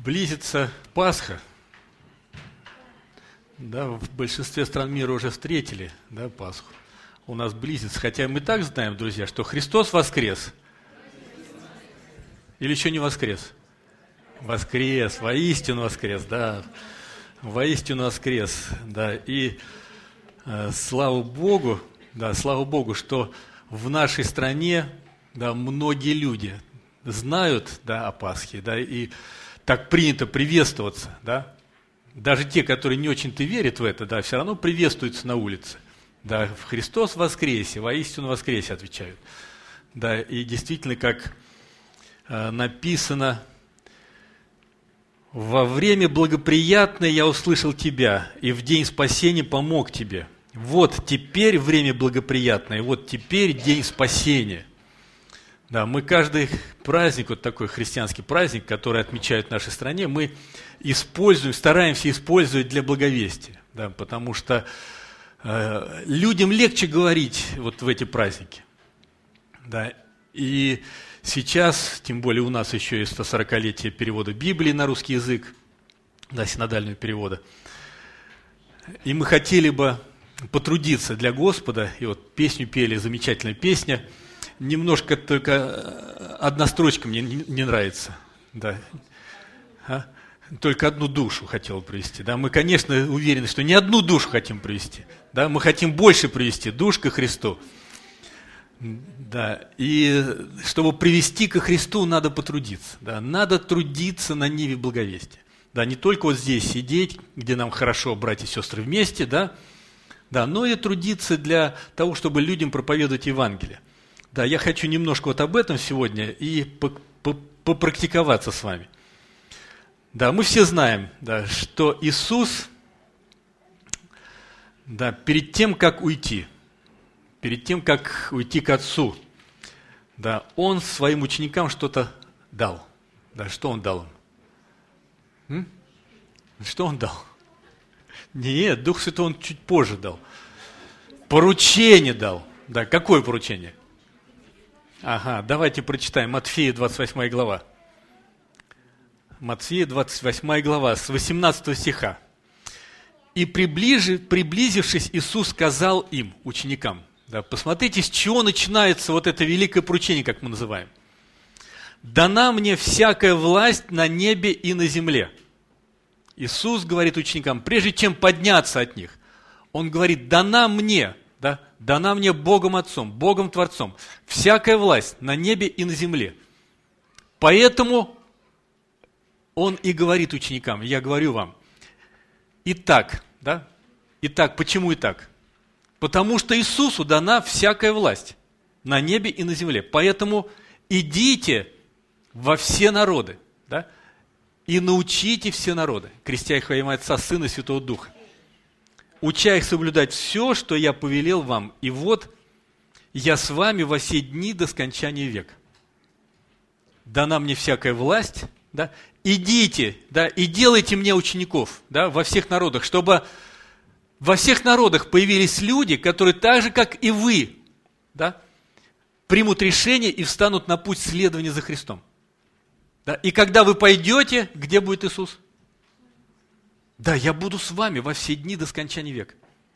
Близится Пасха. Да, в большинстве стран мира уже встретили, да, Пасху. У нас близится. Хотя мы так знаем, друзья, что Христос воскрес. Или еще не воскрес? Воскрес, воистину воскрес, да. Воистину воскрес, да. И слава Богу, что в нашей стране, да, многие люди знают, да, о Пасхе, да, и так принято приветствоваться, да. Даже те, которые не очень-то верят в это, да, все равно приветствуются на улице. Да, в Христос воскресе, воистину воскресе отвечают. Да, и действительно, как написано: «Во время благоприятное я услышал тебя, и в день спасения помог тебе». Вот теперь время благоприятное, вот теперь день спасения. Да, мы каждый праздник, вот такой христианский праздник, который отмечают в нашей стране, мы используем, стараемся использовать для благовестия, да, потому что людям легче говорить вот в эти праздники. Да, и сейчас, тем более у нас еще есть 140-летие перевода Библии на русский язык, да, синодального перевода, и мы хотели бы потрудиться для Господа, и вот песню пели, замечательная песня. Немножко только одна строчка мне не нравится. Да. Только одну душу хотел привести. Да. Мы, конечно, уверены, что не одну душу хотим привести. Да. Мы хотим больше привести душ ко Христу. Да. И чтобы привести ко Христу, надо потрудиться. Да. Надо трудиться на ниве благовестия. Да. Не только вот здесь сидеть, где нам хорошо, братья и сестры, вместе, да. Да, но и трудиться для того, чтобы людям проповедовать Евангелие. Да, я хочу немножко вот об этом сегодня и попрактиковаться с вами. Да, мы все знаем, да, что Иисус, да, перед тем, как уйти к Отцу, да, Он своим ученикам что-то дал. Да, что Он дал им? Что Он дал? Нет, Дух Святой Он чуть позже дал. Поручение дал. Да, какое поручение? Ага, давайте прочитаем Матфея 28 глава. Матфея 28 глава, с 18 стиха. «И приблизившись, Иисус сказал им, ученикам», да, посмотрите, с чего начинается вот это великое поручение, как мы называем. «Дана мне всякая власть на небе и на земле». Иисус говорит ученикам, прежде чем подняться от них, Он говорит: «Дана мне», да, дана мне Богом Отцом, Богом Творцом, всякая власть на небе и на земле. Поэтому Он и говорит ученикам, я говорю вам, итак, да, итак, почему итак? Потому что Иисусу дана всякая власть на небе и на земле. Поэтому идите во все народы, да, и научите все народы, крестя их во имя Отца, Сына и Святого Духа, уча их соблюдать все, что я повелел вам, и вот я с вами во все дни до скончания века. Дана мне всякая власть, да, идите, да, и делайте мне учеников, да, во всех народах, чтобы во всех народах появились люди, которые так же, как и вы, да, примут решение и встанут на путь следования за Христом. Да, и когда вы пойдете, где будет Иисус? Да, я буду с вами во все дни до скончания века.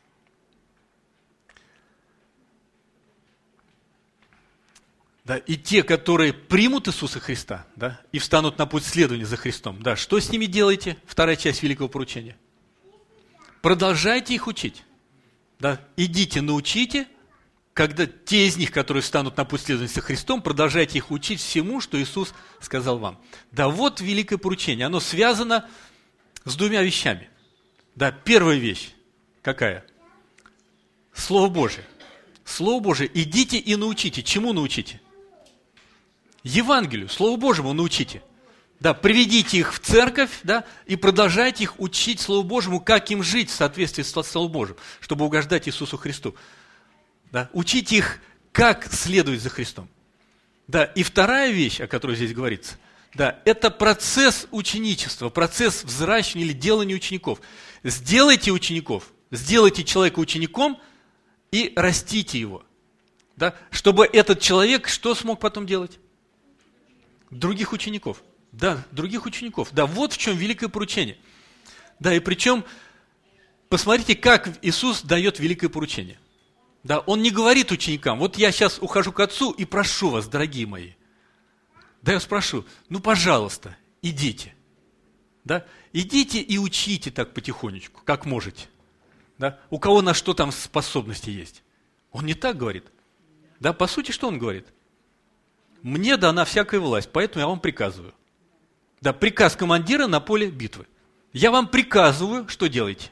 Да, и те, которые примут Иисуса Христа, да, и встанут на путь следования за Христом, да, что с ними делаете? Вторая часть великого поручения. Продолжайте их учить. Да, идите, научите, когда те из них, которые встанут на путь следования за Христом, продолжайте их учить всему, что Иисус сказал вам. Да, вот великое поручение. Оно связано с двумя вещами. Да, первая вещь какая? Слово Божие. Слово Божие. Идите и научите. Чему научите? Евангелию, Слову Божьему научите. Да, приведите их в церковь, да, и продолжайте их учить Слову Божьему, как им жить в соответствии с Словом Божьим, чтобы угождать Иисусу Христу. Да, учите их, как следовать за Христом. Да, и вторая вещь, о которой здесь говорится, да, это процесс ученичества, процесс взращивания или делания учеников. Сделайте учеников, сделайте человека учеником и растите его. Да, чтобы этот человек что смог потом делать? Других учеников. Да, других учеников. Да, вот в чем великое поручение. Да, и причем, посмотрите, как Иисус дает великое поручение. Да, Он не говорит ученикам, вот я сейчас ухожу к Отцу и прошу вас, дорогие мои. Да, я спрошу, ну, пожалуйста, идите. Да, идите и учите так потихонечку, как можете. Да, у кого на что там способности есть. Он не так говорит. Да, по сути, что Он говорит? Мне дана всякая власть, поэтому я вам приказываю. Да, приказ командира на поле битвы. Я вам приказываю, что делаете?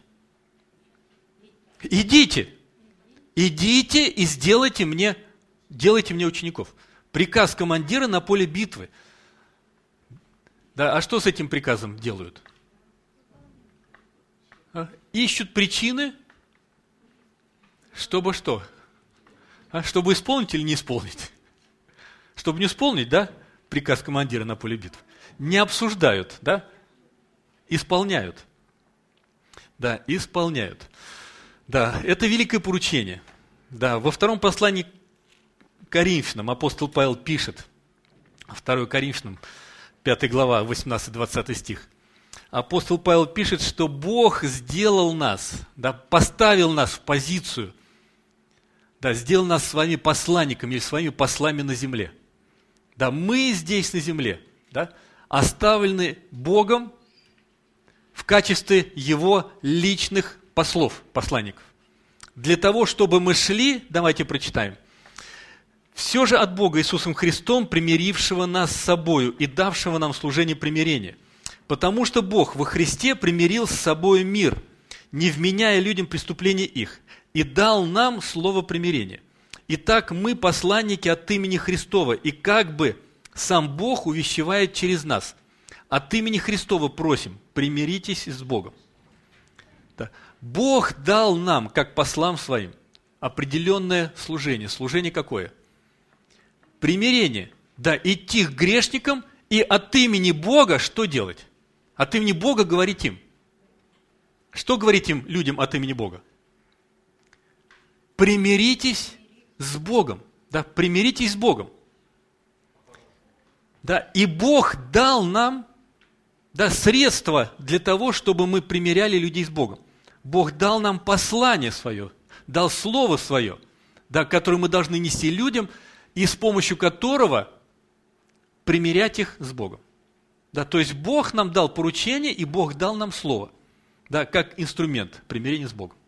Идите. Идите и делайте мне учеников. Приказ командира на поле битвы. Да, а что с этим приказом делают? Ищут причины, чтобы что? Чтобы исполнить или не исполнить? Чтобы не исполнить, да, приказ командира на поле битвы. Не обсуждают, да, исполняют. Да, исполняют. Да, это великое поручение. Да, во втором послании к Коринфянам апостол Павел пишет, 2 Коринфянам, 5 глава, 18-20 стих. Апостол Павел пишет, что Бог сделал нас, да, поставил нас в позицию, да, сделал нас своими посланниками или своими послами на земле. Да, мы здесь на земле, да, оставлены Богом в качестве Его личных послов, посланников. Для того, чтобы мы шли, давайте прочитаем, все же от Бога Иисусом Христом, примирившего нас с собою и давшего нам служение примирения. Потому что Бог во Христе примирил с собой мир, не вменяя людям преступления их, и дал нам слово примирения. Итак, мы посланники от имени Христова, и как бы сам Бог увещевает через нас. От имени Христова просим, примиритесь с Богом. Да. Бог дал нам, как послам своим, определенное служение. Служение какое? Примирение. Да, идти к грешникам и от имени Бога что делать? От имени Бога говорить им. Что говорить им, людям, от имени Бога? Примиритесь с Богом. Да, примиритесь с Богом. Да, и Бог дал нам, да, средства для того, чтобы мы примиряли людей с Богом. Бог дал нам послание свое, дал слово свое, да, которое мы должны нести людям, и с помощью которого примирять их с Богом. Да, то есть Бог нам дал поручение, и Бог дал нам слово, да, как инструмент примирения с Богом.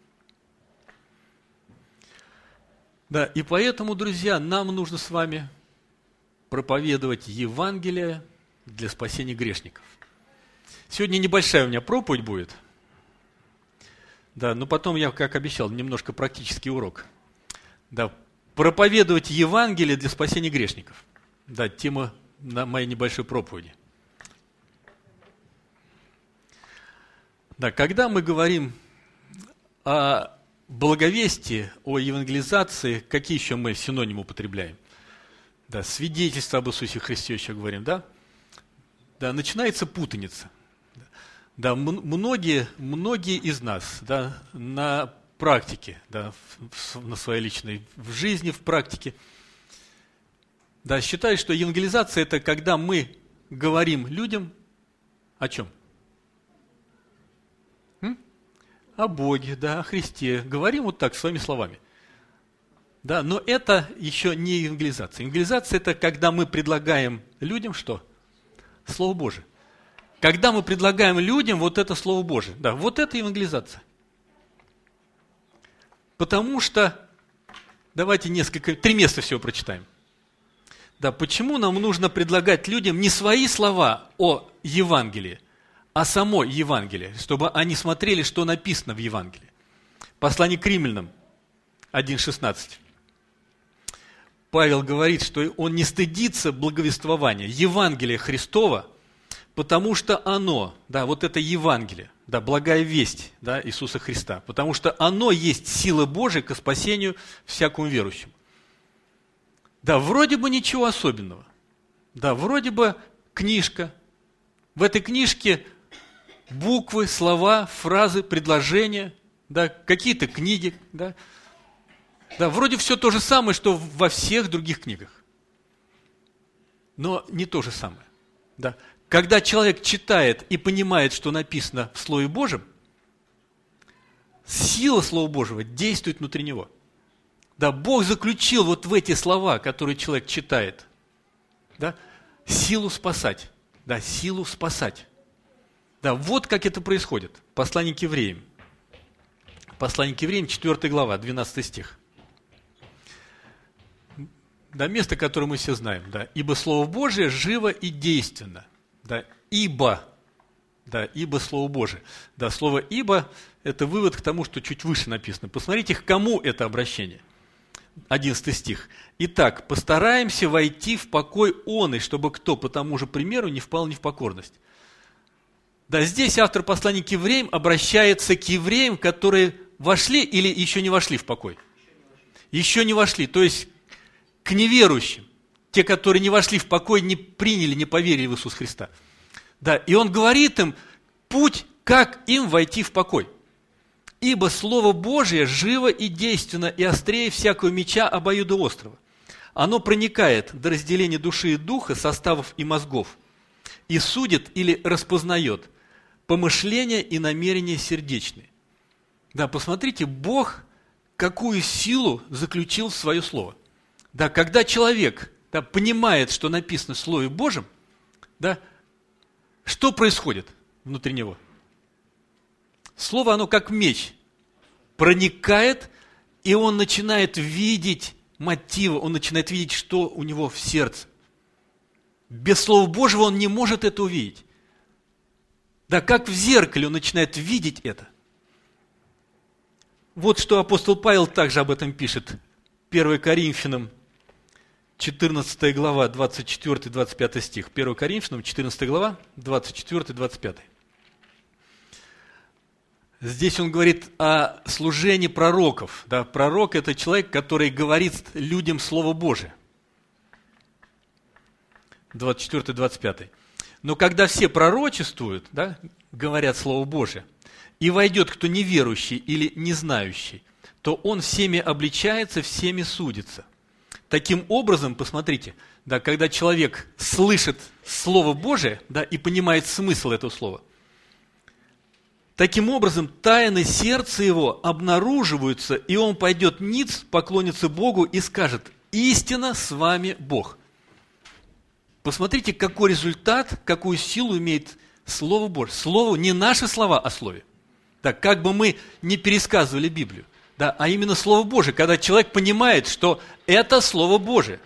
Да, и поэтому, друзья, нам нужно с вами проповедовать Евангелие для спасения грешников. Сегодня небольшая у меня проповедь будет. Да, но потом я, как обещал, немножко практический урок. Да, проповедовать Евангелие для спасения грешников. Да, тема на моей небольшой проповеди. Да, когда мы говорим о благовестии, о евангелизации, какие еще мы синонимы употребляем? Да, свидетельство об Иисусе Христе еще говорим, да? Да, начинается путаница. Да, многие из нас, да, на практике, да, на своей личной в жизни, в практике, да, считают, что евангелизация – это когда мы говорим людям о чем? О Боге, да, о Христе. Говорим вот так, своими словами. Да, но это еще не евангелизация. Евангелизация – это когда мы предлагаем людям что? Слово Божие. Когда мы предлагаем людям вот это Слово Божие. Да, вот это евангелизация. Потому что, давайте 3 места всего прочитаем. Да, почему нам нужно предлагать людям не свои слова о Евангелии, а само Евангелие, чтобы они смотрели, что написано в Евангелии. Послание к Римлянам 1:16. Павел говорит, что он не стыдится благовествования Евангелия Христова, потому что оно, да, вот это Евангелие, да, благая весть, да, Иисуса Христа, потому что оно есть сила Божия ко спасению всякому верующему. Да, вроде бы ничего особенного. Да, вроде бы книжка. В этой книжке буквы, слова, фразы, предложения, да, какие-то книги, да. Да, вроде все то же самое, что во всех других книгах. Но не то же самое. Да. когда человек читает и понимает, что написано в Слове Божьем, сила Слова Божьего действует внутри него. Да, Бог заключил вот в эти слова, которые человек читает, да, силу спасать. Да, силу спасать. Да, вот как это происходит. Послание к евреям. Послание к евреям, 4 глава, 12 стих. Да, место, которое мы все знаем. Да, «Ибо Слово Божие живо и действенно». Да, «ибо». Да, «ибо Слово Божие». Да, слово «ибо» – это вывод к тому, что чуть выше написано. Посмотрите, к кому это обращение. 11 стих. «Итак, постараемся войти в покой он, и чтобы кто по тому же примеру не впал не в покорность». Да, здесь автор послания к евреям обращается к евреям, которые вошли или еще не вошли в покой. Еще не вошли, то есть к неверующим, те, которые не вошли в покой, не приняли, не поверили в Иисуса Христа. Да, и он говорит им путь, как им войти в покой. «Ибо Слово Божие живо и действенно, и острее всякого меча обоюдоострого. Оно проникает до разделения души и духа, составов и мозгов, и судит или распознает помышления и намерения сердечные». Да, посмотрите, Бог какую силу заключил в свое Слово. Да, когда человек, да, понимает, что написано в Слове Божьем, да, что происходит внутри него? Слово, оно как меч, проникает, и он начинает видеть мотивы, он начинает видеть, что у него в сердце. Без Слова Божьего он не может это увидеть. Да, как в зеркале он начинает видеть это. Вот что апостол Павел также об этом пишет. 1 Коринфянам, 14 глава, 24-25 стих. 1 Коринфянам, 14 глава, 24-25. Здесь он говорит о служении пророков. Да, пророк – это человек, который говорит людям Слово Божие. 24-25. «Но когда все пророчествуют, да, говорят Слово Божие, и войдет кто неверующий или не знающий, то он всеми обличается, всеми судится». Таким образом, посмотрите, да, когда человек слышит Слово Божие, да, и понимает смысл этого слова, таким образом тайны сердца его обнаруживаются, и он пойдет ниц, поклонится Богу и скажет: «Истинно с вами Бог». Посмотрите, какой результат, какую силу имеет Слово Божье. Слово, не наши слова о Слове. Да, как бы мы ни пересказывали Библию, да, а именно Слово Божие, когда человек понимает, что это Слово Божие.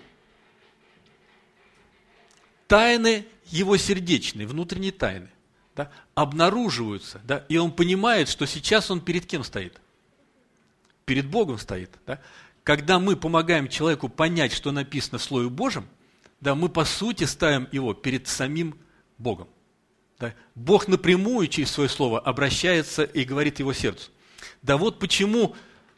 Тайны его сердечные, внутренние тайны, да, обнаруживаются, да, и он понимает, что сейчас он перед кем стоит? Перед Богом стоит. Да. Когда мы помогаем человеку понять, что написано в Слове Божьем, да, мы по сути ставим его перед самим Богом. Да. Бог напрямую через свое слово обращается и говорит его сердцу. Да, вот почему,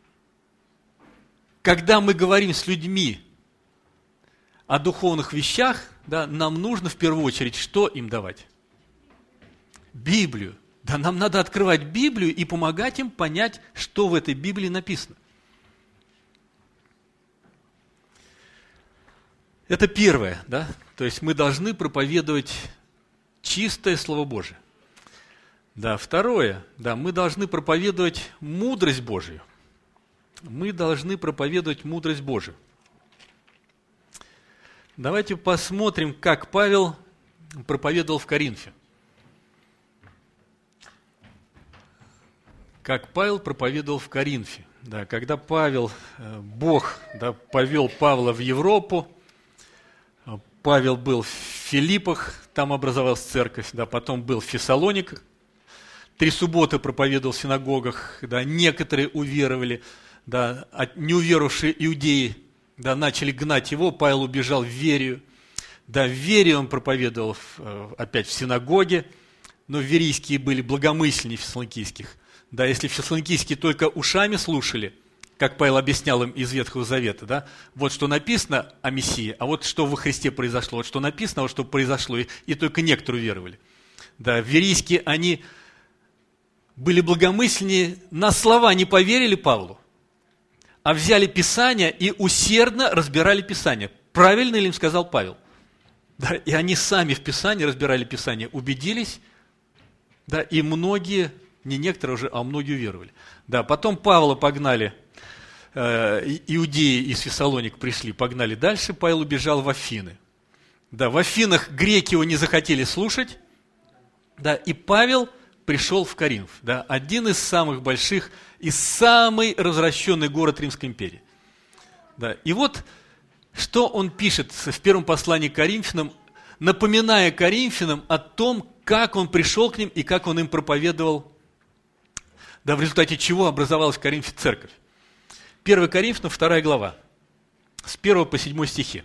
когда мы говорим с людьми о духовных вещах, да, нам нужно в первую очередь что им давать? Библию. Да, нам надо открывать Библию и помогать им понять, что в этой Библии написано. Это первое, да, то есть мы должны проповедовать чистое Слово Божие. Да, второе, да, мы должны проповедовать мудрость Божию. Мы должны проповедовать мудрость Божию. Давайте посмотрим, как Павел проповедовал в Коринфе. Как Павел проповедовал в Коринфе. Да, когда Бог, да, повел Павла в Европу, Павел был в Филиппах, там образовалась церковь, да, потом был в Фессалониках, 3 субботы проповедовал в синагогах, да, некоторые уверовали, да, неуверовавшие иудеи, да, начали гнать его, Павел убежал в Верию, да, в Верии он проповедовал опять в синагоге, но верийские были благомысленнее фессалоникийских, да, если фессалоникийские только ушами слушали, как Павел объяснял им из Ветхого Завета, да, вот что написано о Мессии, а вот что во Христе произошло, вот что написано, а вот что произошло, и только некоторые веровали. Да, верийские, они были благомысленнее, на слова не поверили Павлу, а взяли Писание и усердно разбирали Писание. Правильно ли им сказал Павел? Да, и они сами в Писании, разбирали Писание, убедились, да, и многие, не некоторые уже, а многие уверовали. Да, потом Павла погнали, иудеи из Фессалоник пришли, погнали дальше, Павел убежал в Афины. Да, в Афинах греки его не захотели слушать, да, и Павел пришел в Коринф, да, один из самых больших и самый развращенный город Римской империи. Да, и вот, что он пишет в первом послании к Коринфянам, напоминая Коринфянам о том, как он пришел к ним и как он им проповедовал, да, в результате чего образовалась в Коринфе церковь. 1 Коринфянам, 2 глава, с 1 по 7 стихи.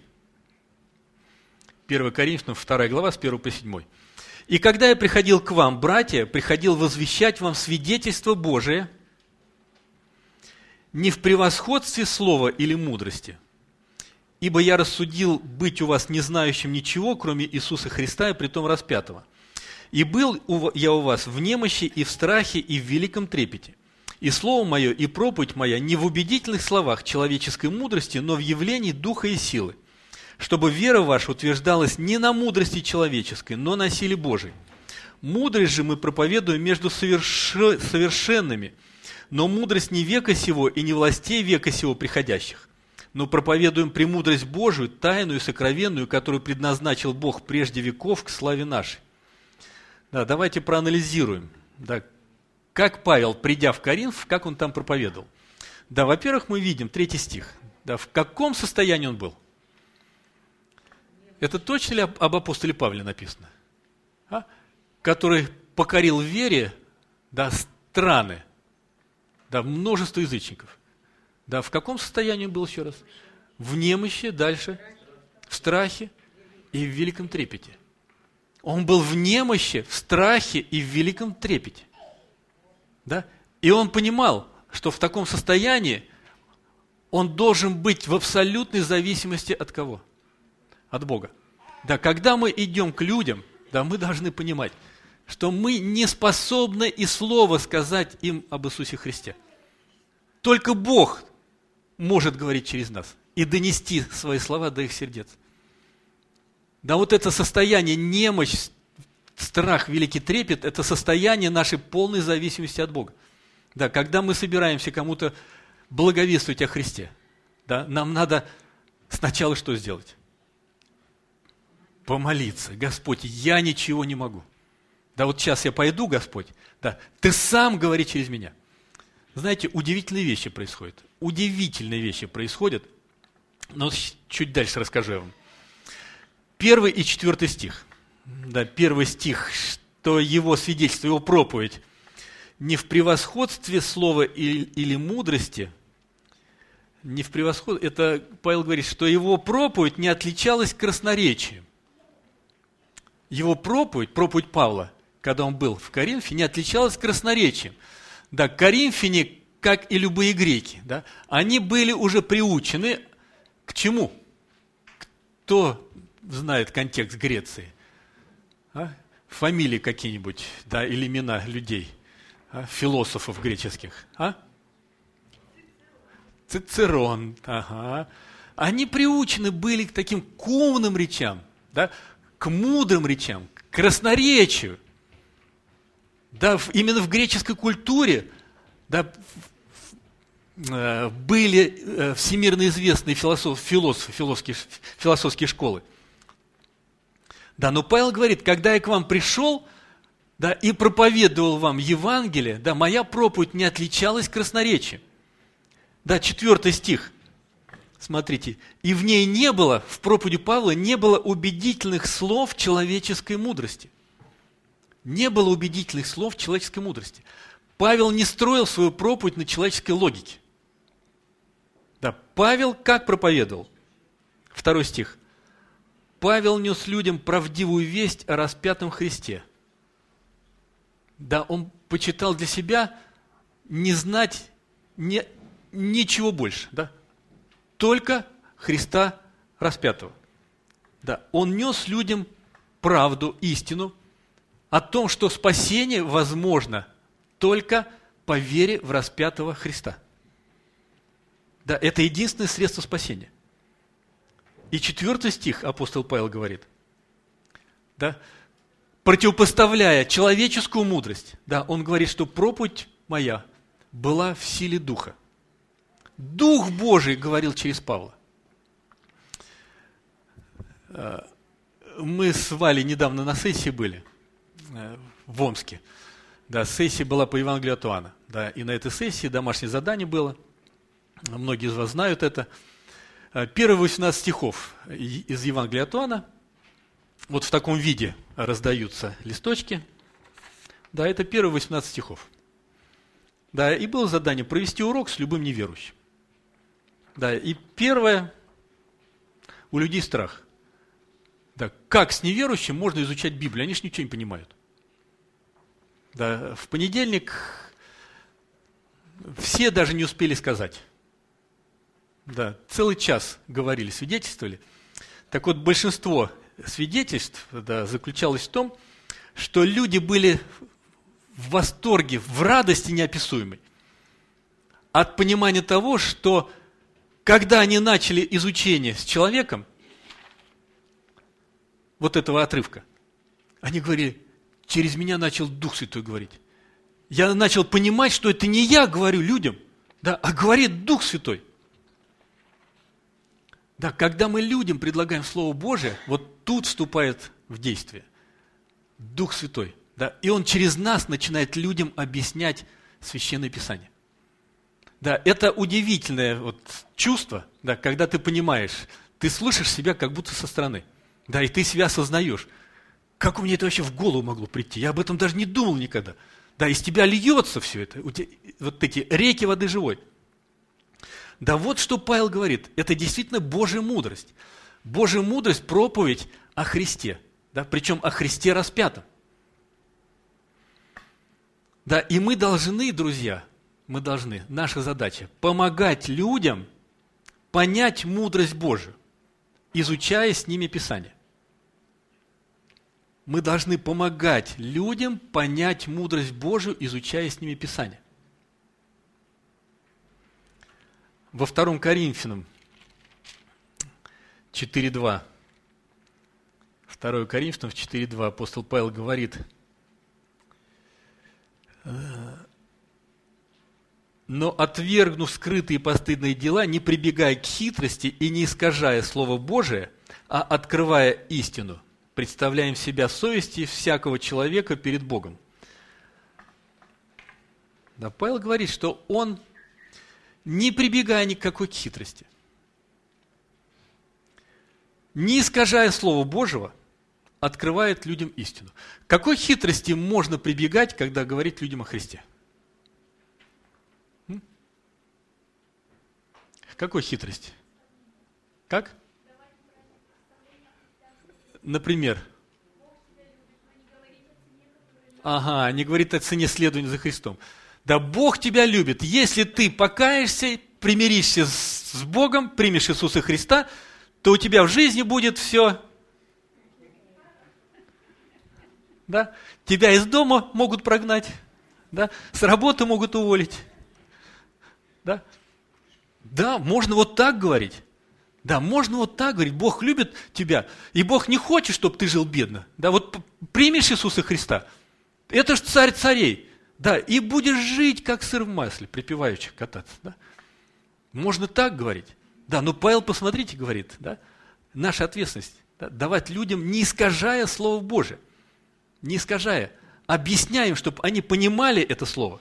1 Коринфянам, 2 глава, с 1 по 7. «И когда я приходил к вам, братья, приходил возвещать вам свидетельство Божие не в превосходстве слова или мудрости, ибо я рассудил быть у вас не знающим ничего, кроме Иисуса Христа и притом распятого. И был я у вас в немощи и в страхе и в великом трепете. И слово мое, и проповедь моя не в убедительных словах человеческой мудрости, но в явлении духа и силы, чтобы вера ваша утверждалась не на мудрости человеческой, но на силе Божией. Мудрость же мы проповедуем между совершенными, но мудрость не века сего и не властей века сего приходящих, но проповедуем премудрость Божию, тайную и сокровенную, которую предназначил Бог прежде веков к славе нашей». Да, давайте проанализируем, да, как Павел, придя в Коринф, как он там проповедовал. Да, во-первых, мы видим 3 стих. Да, в каком состоянии он был? Это точно ли об апостоле Павле написано? Который покорил в вере, да, страны, да, множество язычников. Да, в каком состоянии он был еще раз? В немощи, дальше, в страхе и в великом трепете. Он был в немощи, в страхе и в великом трепете. Да? И он понимал, что в таком состоянии он должен быть в абсолютной зависимости от кого? От Бога. Да, когда мы идем к людям, да, мы должны понимать, что мы не способны и слова сказать им об Иисусе Христе. Только Бог может говорить через нас и донести свои слова до их сердец. Да, вот это состояние, немощь, страх, великий трепет, это состояние нашей полной зависимости от Бога. Да, когда мы собираемся кому-то благовествовать о Христе, да, нам надо сначала что сделать? Помолиться. Господь, я ничего не могу. Да, вот сейчас я пойду, Господь, да, Ты сам говори через меня. Знаете, удивительные вещи происходят. Удивительные вещи происходят. Но чуть дальше расскажу я вам. 1 и 4 стих. Да, 1 стих, что его свидетельство, его проповедь не в превосходстве слова или мудрости, не в превосходстве, это Павел говорит, что его проповедь не отличалась красноречием. Его проповедь Павла, когда он был в Коринфе, не отличалась красноречием. Да, коринфяне, как и любые греки, да, они были уже приучены к чему? Кто знает контекст Греции? Фамилии какие-нибудь, да, или имена людей, философов греческих. Цицерон. Ага. Они приучены были к таким к умным речам, да, к мудрым речам, к красноречию. Да, именно в греческой культуре, да, были всемирно известные философские школы. Да, но Павел говорит, когда я к вам пришел, да, и проповедовал вам Евангелие, да, моя проповедь не отличалась красноречием. Да, 4 стих. Смотрите. И в ней не было, в проповеди Павла, не было убедительных слов человеческой мудрости. Не было убедительных слов человеческой мудрости. Павел не строил свою проповедь на человеческой логике. Да, Павел как проповедовал? 2 стих. Павел нес людям правдивую весть о распятом Христе. Да, он почитал для себя не знать ничего больше, да, только Христа распятого. Да, он нес людям правду, истину о том, что спасение возможно только по вере в распятого Христа. Да, это единственное средство спасения. И 4 стих апостол Павел говорит, да, противопоставляя человеческую мудрость, да, он говорит, что проповедь моя была в силе Духа. Дух Божий говорил через Павла. Мы с Валей недавно на сессии были в Омске. Да, сессия была по Евангелию от Иоанна. Да, и на этой сессии домашнее задание было. Многие из вас знают это. Первые 18 стихов из Евангелия от Иоанна. Вот в таком виде раздаются листочки. Да, это первые 18 стихов. Да, и было задание провести урок с любым неверующим. Да, и первое, у людей страх. Да, как с неверующим можно изучать Библию? Они же ничего не понимают. Да, в понедельник все даже не успели сказать. Да, целый час говорили, свидетельствовали. Так вот, большинство свидетельств, да, заключалось в том, что люди были в восторге, в радости неописуемой от понимания того, что когда они начали изучение с человеком, вот этого отрывка, они говорили, через меня начал Дух Святой говорить. Я начал понимать, что это не я говорю людям, да, а говорит Дух Святой. Да, когда мы людям предлагаем Слово Божие, вот тут вступает в действие Дух Святой. Да, и Он через нас начинает людям объяснять Священное Писание. Да, это удивительное вот чувство, да, когда ты понимаешь, ты слышишь себя как будто со стороны. Да, и ты себя осознаешь. Как у меня это вообще в голову могло прийти? Я об этом даже не думал никогда. Да, из тебя льется все это, вот эти реки воды живой. Да вот что Павел говорит, это действительно Божья мудрость. Божья мудрость – проповедь о Христе, да, причем о Христе распятом. Да, и мы должны, друзья, наша задача – помогать людям понять мудрость Божию, изучая с ними Писание. Мы должны помогать людям понять мудрость Божию, изучая с ними Писание. Во 2 Коринфянам 4:2. 2 Коринфянам 4:2 апостол Павел говорит: «Но отвергнув скрытые и постыдные дела, не прибегая к хитрости и не искажая Слово Божие, а открывая истину, представляем себя совести всякого человека перед Богом». Да, Павел говорит, что он, не прибегая ни к какой хитрости, не искажая Слова Божьего, открывает людям истину. К какой хитрости можно прибегать, когда говорить людям о Христе? К какой хитрости? Как? Например? Ага, не говорит о цене следования за Христом. Да Бог тебя любит. Если ты покаешься, примиришься с Богом, примешь Иисуса Христа, то у тебя в жизни будет все. Да? Тебя из дома могут прогнать, да? С работы могут уволить. Да? Да, можно вот так говорить. Да, можно вот так говорить. Бог любит тебя, и Бог не хочет, чтобы ты жил бедно. Да, вот примешь Иисуса Христа, это ж царь царей. Да, и будешь жить, как сыр в масле, припеваючи кататься. Да? Можно так говорить. Да, но Павел, посмотрите, говорит, да, наша ответственность, да, давать людям, не искажая Слово Божие, не искажая, объясняем, чтобы они понимали это Слово.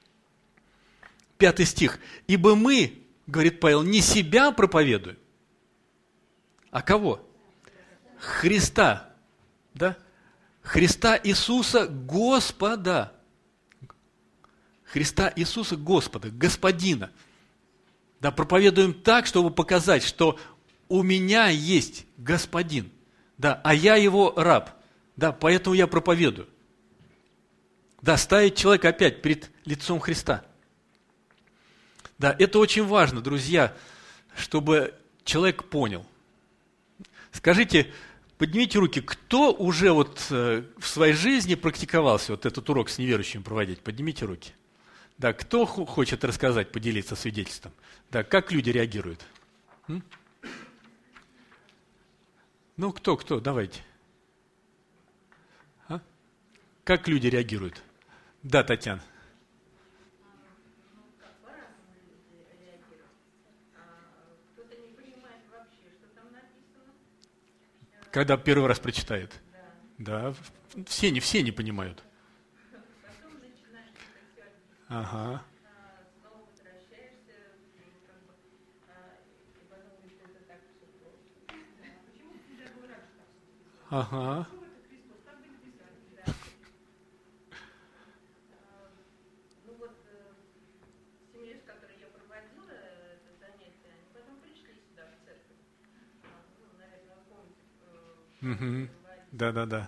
5 стих. «Ибо мы, — говорит Павел, — не себя проповедуем, а кого? Христа, да? Христа Иисуса Господа». Христа Иисуса Господа, Господина. Да, проповедуем так, чтобы показать, что у меня есть Господин, да, а я его раб, да, поэтому я проповедую. Да, ставить человека опять перед лицом Христа. Да, это очень важно, друзья, чтобы человек понял. Скажите, поднимите руки, кто уже вот в своей жизни практиковался вот этот урок с неверующими проводить? Поднимите руки. Да, кто хочет рассказать, поделиться свидетельством? Да, как люди реагируют? Ну, кто, давайте. Как люди реагируют? Да, Татьяна. Когда первый раз прочитает. Да, все не понимают. Ага. Ага. Угу. Да.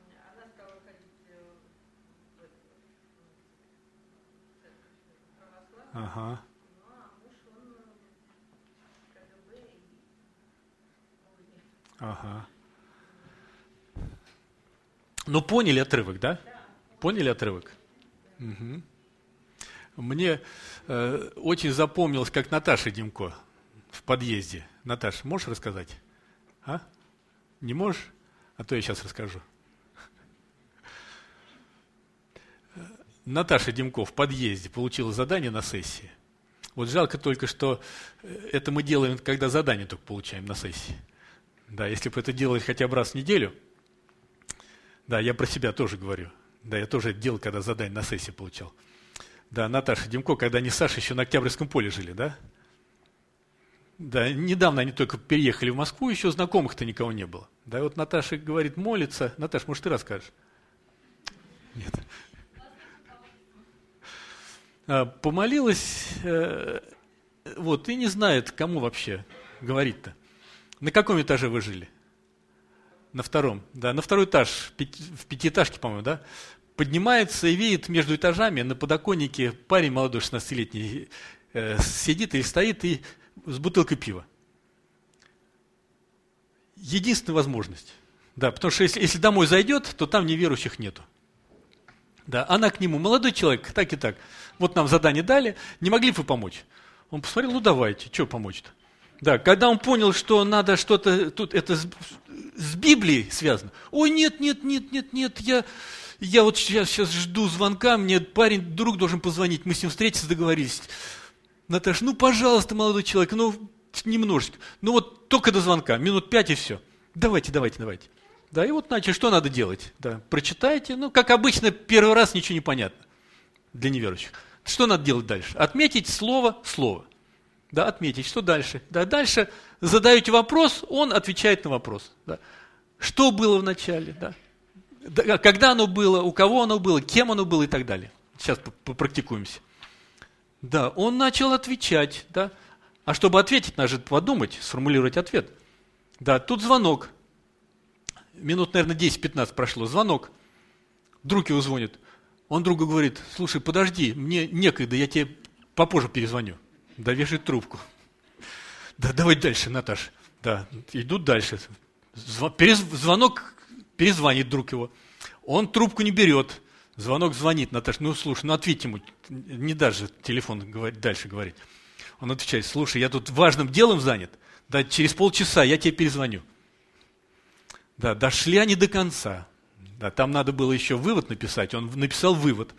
Ага. Ага. Ну, поняли отрывок, да? Поняли отрывок? Угу. Мне очень запомнилось, как Наташа Демко в подъезде. Наташа, можешь рассказать? А? Не можешь? А то я сейчас расскажу. Наташа Демко в подъезде получила задание на сессии. Вот жалко только, что это мы делаем, когда задание только получаем на сессии. Да, если бы это делали хотя бы раз в неделю, да, я про себя тоже говорю. Да, я тоже это делал, когда задание на сессии получал. Да, Наташа Демко, когда они с Сашей еще на Октябрьском поле жили, да? Да, недавно они только переехали в Москву, еще знакомых-то никого не было. Да, и вот Наташа говорит, молится. Наташа, может, ты расскажешь? Нет. Помолилась, вот, и не знает, кому вообще говорить-то. На каком этаже вы жили? На втором, да, на второй этаж, в пятиэтажке, по-моему, да? Поднимается и видит между этажами на подоконнике парень молодой, 16-летний, сидит или стоит и с бутылкой пива. Единственная возможность. Да, потому что если домой зайдет, то там неверующих нету. Да, она к нему, молодой человек, так и так. Вот нам задание дали, не могли бы вы помочь? Он посмотрел, ну давайте, что помочь-то? Да, когда он понял, что надо что-то, тут это с Библией связано. Ой, нет, я вот сейчас жду звонка, мне парень, друг должен позвонить, мы с ним встретиться, договорились. Наташа, ну пожалуйста, молодой человек, ну немножечко, ну вот только до звонка, минут 5 и все. Давайте. Да, и вот, значит, что надо делать? Да, прочитайте, ну, как обычно, первый раз ничего не понятно для неверующих. Что надо делать дальше? Отметить слово. Да, отметить. Что дальше? Да, дальше задаете вопрос, он отвечает на вопрос. Да. Что было в начале? Да. Когда оно было, у кого оно было, кем оно было и так далее. Сейчас попрактикуемся. Да, он начал отвечать. Да. А чтобы ответить, надо же подумать, сформулировать ответ. Да, тут звонок. Минут, наверное, 10-15 прошло. Звонок. Друг его звонит. Он другу говорит, слушай, подожди, мне некогда, я тебе попозже перезвоню. Да, вешает трубку. Да, давай дальше, Наташа. Да, идут дальше. Звонок, перезвонит друг его. Он трубку не берет. Звонок звонит, Наташа, ну, слушай, ну, ответь ему. Не даже телефон дальше говорить. Он отвечает, слушай, я тут важным делом занят. Да, через полчаса я тебе перезвоню. Да, дошли они до конца. Да, там надо было еще вывод написать. Он написал вывод.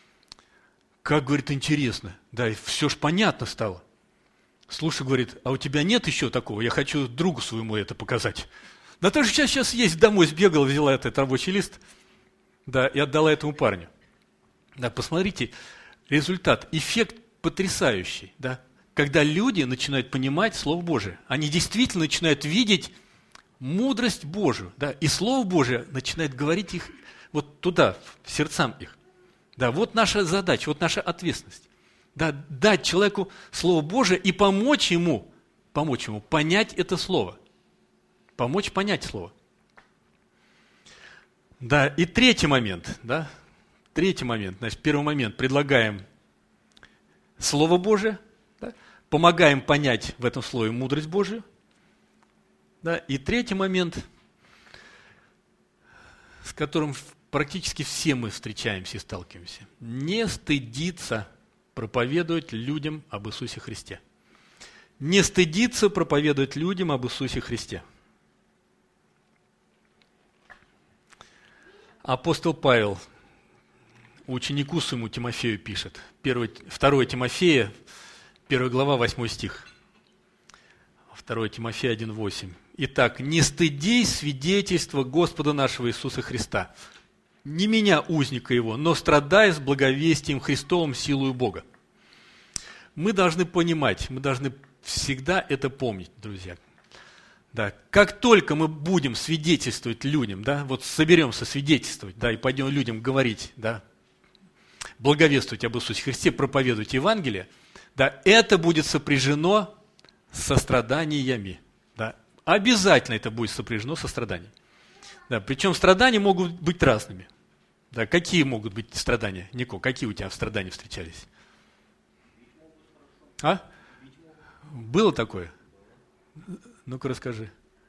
Как, говорит, интересно. Да, и все ж понятно стало. Слушай, говорит, а у тебя нет еще такого? Я хочу другу своему это показать. Наташа сейчас есть, домой сбегала, взяла этот рабочий лист. Да, и отдала этому парню. Да, посмотрите, результат, эффект потрясающий. Да, когда люди начинают понимать Слово Божие. Они действительно начинают видеть мудрость Божию, да, и Слово Божие начинает говорить их вот туда, в сердцам их. Да, вот наша задача, вот наша ответственность. Да, дать человеку Слово Божие и помочь ему понять это Слово. Помочь понять Слово. Да, и третий момент, да, значит, первый момент, предлагаем Слово Божие, да, помогаем понять в этом Слове мудрость Божию. Да, и третий момент, с которым практически все мы встречаемся и сталкиваемся. Не стыдиться проповедовать людям об Иисусе Христе. Не стыдиться проповедовать людям об Иисусе Христе. Апостол Павел ученику своему Тимофею пишет. 2 Тимофея, 1 глава, 8 стих. 2 Тимофея 1:8. Итак, не стыдись свидетельства Господа нашего Иисуса Христа. Не меня, узника его, но страдай с благовестием Христовым силою Бога. Мы должны понимать, мы должны всегда это помнить, друзья. Да, как только мы будем свидетельствовать людям, да, вот соберемся свидетельствовать, да, и пойдем людям говорить, да, благовествовать об Иисусе Христе, проповедовать Евангелие, да, это будет сопряжено со страданиями. Да, обязательно это будет сопряжено со страданиями. Да, причем страдания могут быть разными. Да, какие могут быть страдания? Нико, какие у тебя страдания встречались? А? Было такое? Ну-ка расскажи.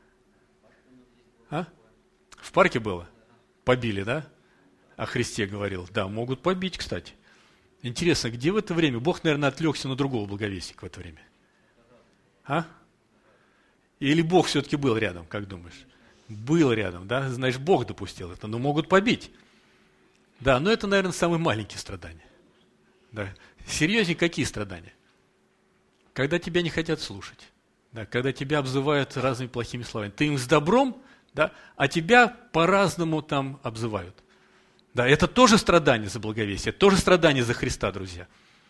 А? В парке было? Побили, да? О Христе говорил. Да, могут побить, кстати. Интересно, где в это время? Бог, наверное, отвлекся на другого благовестника в это время. А? Или Бог все-таки был рядом, как думаешь? Был рядом, да? Знаешь, Бог допустил это, но могут побить. Да, но это, наверное, самые маленькие страдания. Да. Серьезнее какие страдания? Когда тебя не хотят слушать. Да, когда тебя обзывают разными плохими словами. Ты им с добром, да, а тебя по-разному там обзывают. Да, это тоже страдание за благовестие, тоже страдание за Христа, друзья.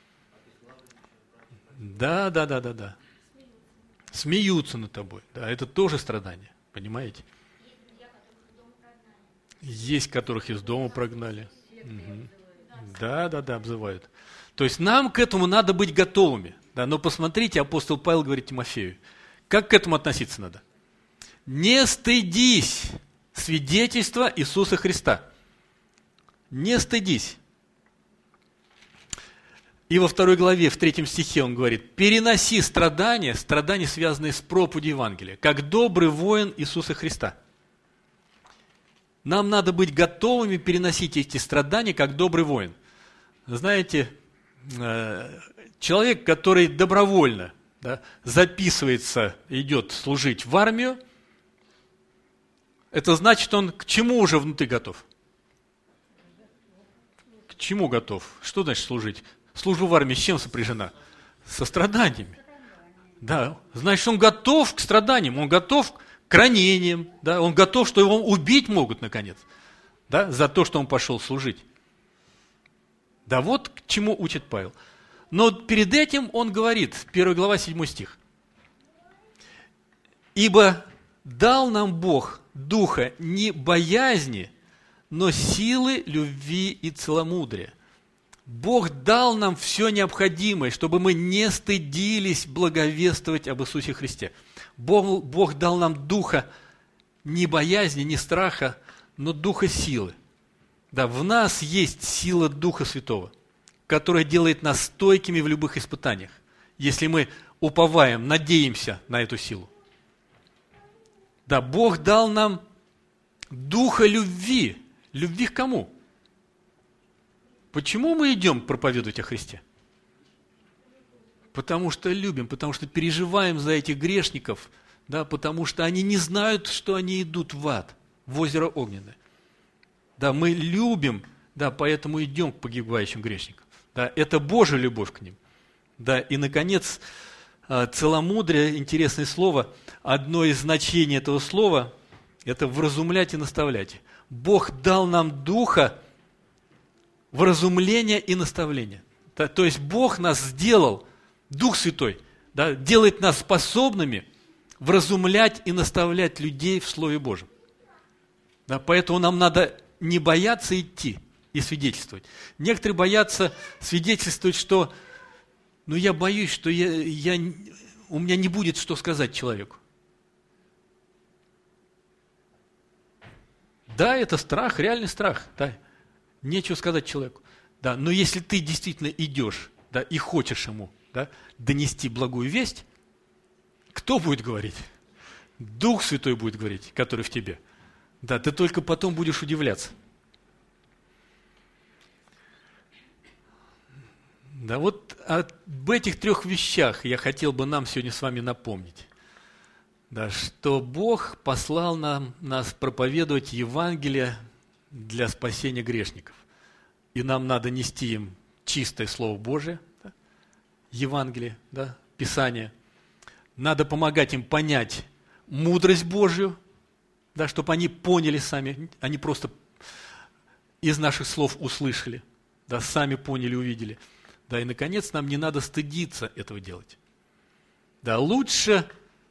Да. Смеются над тобой. Да, это тоже страдание, понимаете? Есть, которых из дома прогнали. Угу. Да, обзывают. То есть нам к этому надо быть готовыми. Да, но посмотрите, апостол Павел говорит Тимофею, как к этому относиться надо? Не стыдись свидетельства Иисуса Христа. Не стыдись. И во 2 главе, в 3 стихе он говорит, переноси страдания, связанные с проповедью Евангелия, как добрый воин Иисуса Христа. Нам надо быть готовыми переносить эти страдания, как добрый воин. Знаете, человек, который добровольно, да, записывается, идет служить в армию, это значит, он к чему уже внутри готов? К чему готов? Что значит служить? Служба в армии с чем сопряжена? Со страданиями. Да, значит, он готов к страданиям, он готов к ранениям, да, он готов, что его убить могут, наконец, да, за то, что он пошел служить. Да, вот к чему учит Павел. Но перед этим он говорит, 1 глава, 7 стих. «Ибо дал нам Бог духа не боязни, но силы, любви и целомудрия». Бог дал нам все необходимое, чтобы мы не стыдились благовествовать об Иисусе Христе. Бог дал нам духа не боязни, не страха, но духа силы. Да, в нас есть сила Духа Святого, которая делает нас стойкими в любых испытаниях, если мы уповаем, надеемся на эту силу. Да, Бог дал нам духа любви. Любви к кому? Почему мы идем проповедовать о Христе? Потому что любим, потому что переживаем за этих грешников, да, потому что они не знают, что они идут в ад, в озеро огненное. Да, мы любим, да, поэтому идем к погибающим грешникам. Да, это Божья любовь к ним. Да, и, наконец, целомудрие, интересное слово, одно из значений этого слова – это вразумлять и наставлять. Бог дал нам духа вразумления и наставления. Да, то есть Бог нас сделал, Дух Святой, да, делает нас способными вразумлять и наставлять людей в Слове Божьем. Да, поэтому нам надо не бояться идти и свидетельствовать. Некоторые боятся свидетельствовать, что я боюсь, что у меня не будет что сказать человеку. Да, это страх, реальный страх. Да. Нечего сказать человеку. Да, но если ты действительно идешь, да, и хочешь ему, да, донести благую весть, кто будет говорить? Дух Святой будет говорить, который в тебе. Да, ты только потом будешь удивляться. Да, вот об этих 3 вещах я хотел бы нам сегодня с вами напомнить. Да, что Бог послал нас проповедовать Евангелие для спасения грешников. и нам надо нести им чистое Слово Божие, да, Евангелие, да, Писание. Надо помогать им понять мудрость Божью, да, чтобы они поняли сами, они просто из наших слов услышали, да, сами поняли, увидели. Да, и, наконец, нам не надо стыдиться этого делать. Да, лучше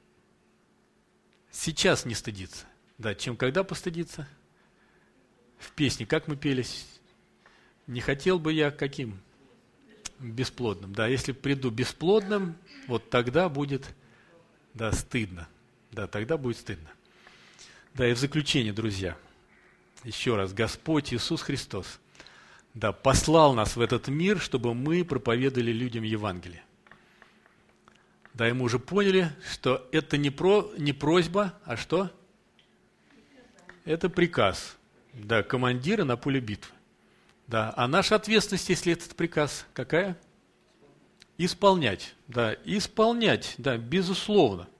сейчас не стыдиться, да, чем когда постыдиться. В песне, как мы пелись, не хотел бы я каким? Бесплодным. Да, если приду бесплодным, вот тогда будет, да, стыдно. Да, тогда будет стыдно. Да, и в заключение, друзья, еще раз, Господь Иисус Христос, да, послал нас в этот мир, чтобы мы проповедовали людям Евангелие. Да, и мы уже поняли, что это не просьба, а что? Это приказ, да, командира на поле битвы. Да, а наша ответственность, если этот приказ, какая? Исполнять, да, безусловно.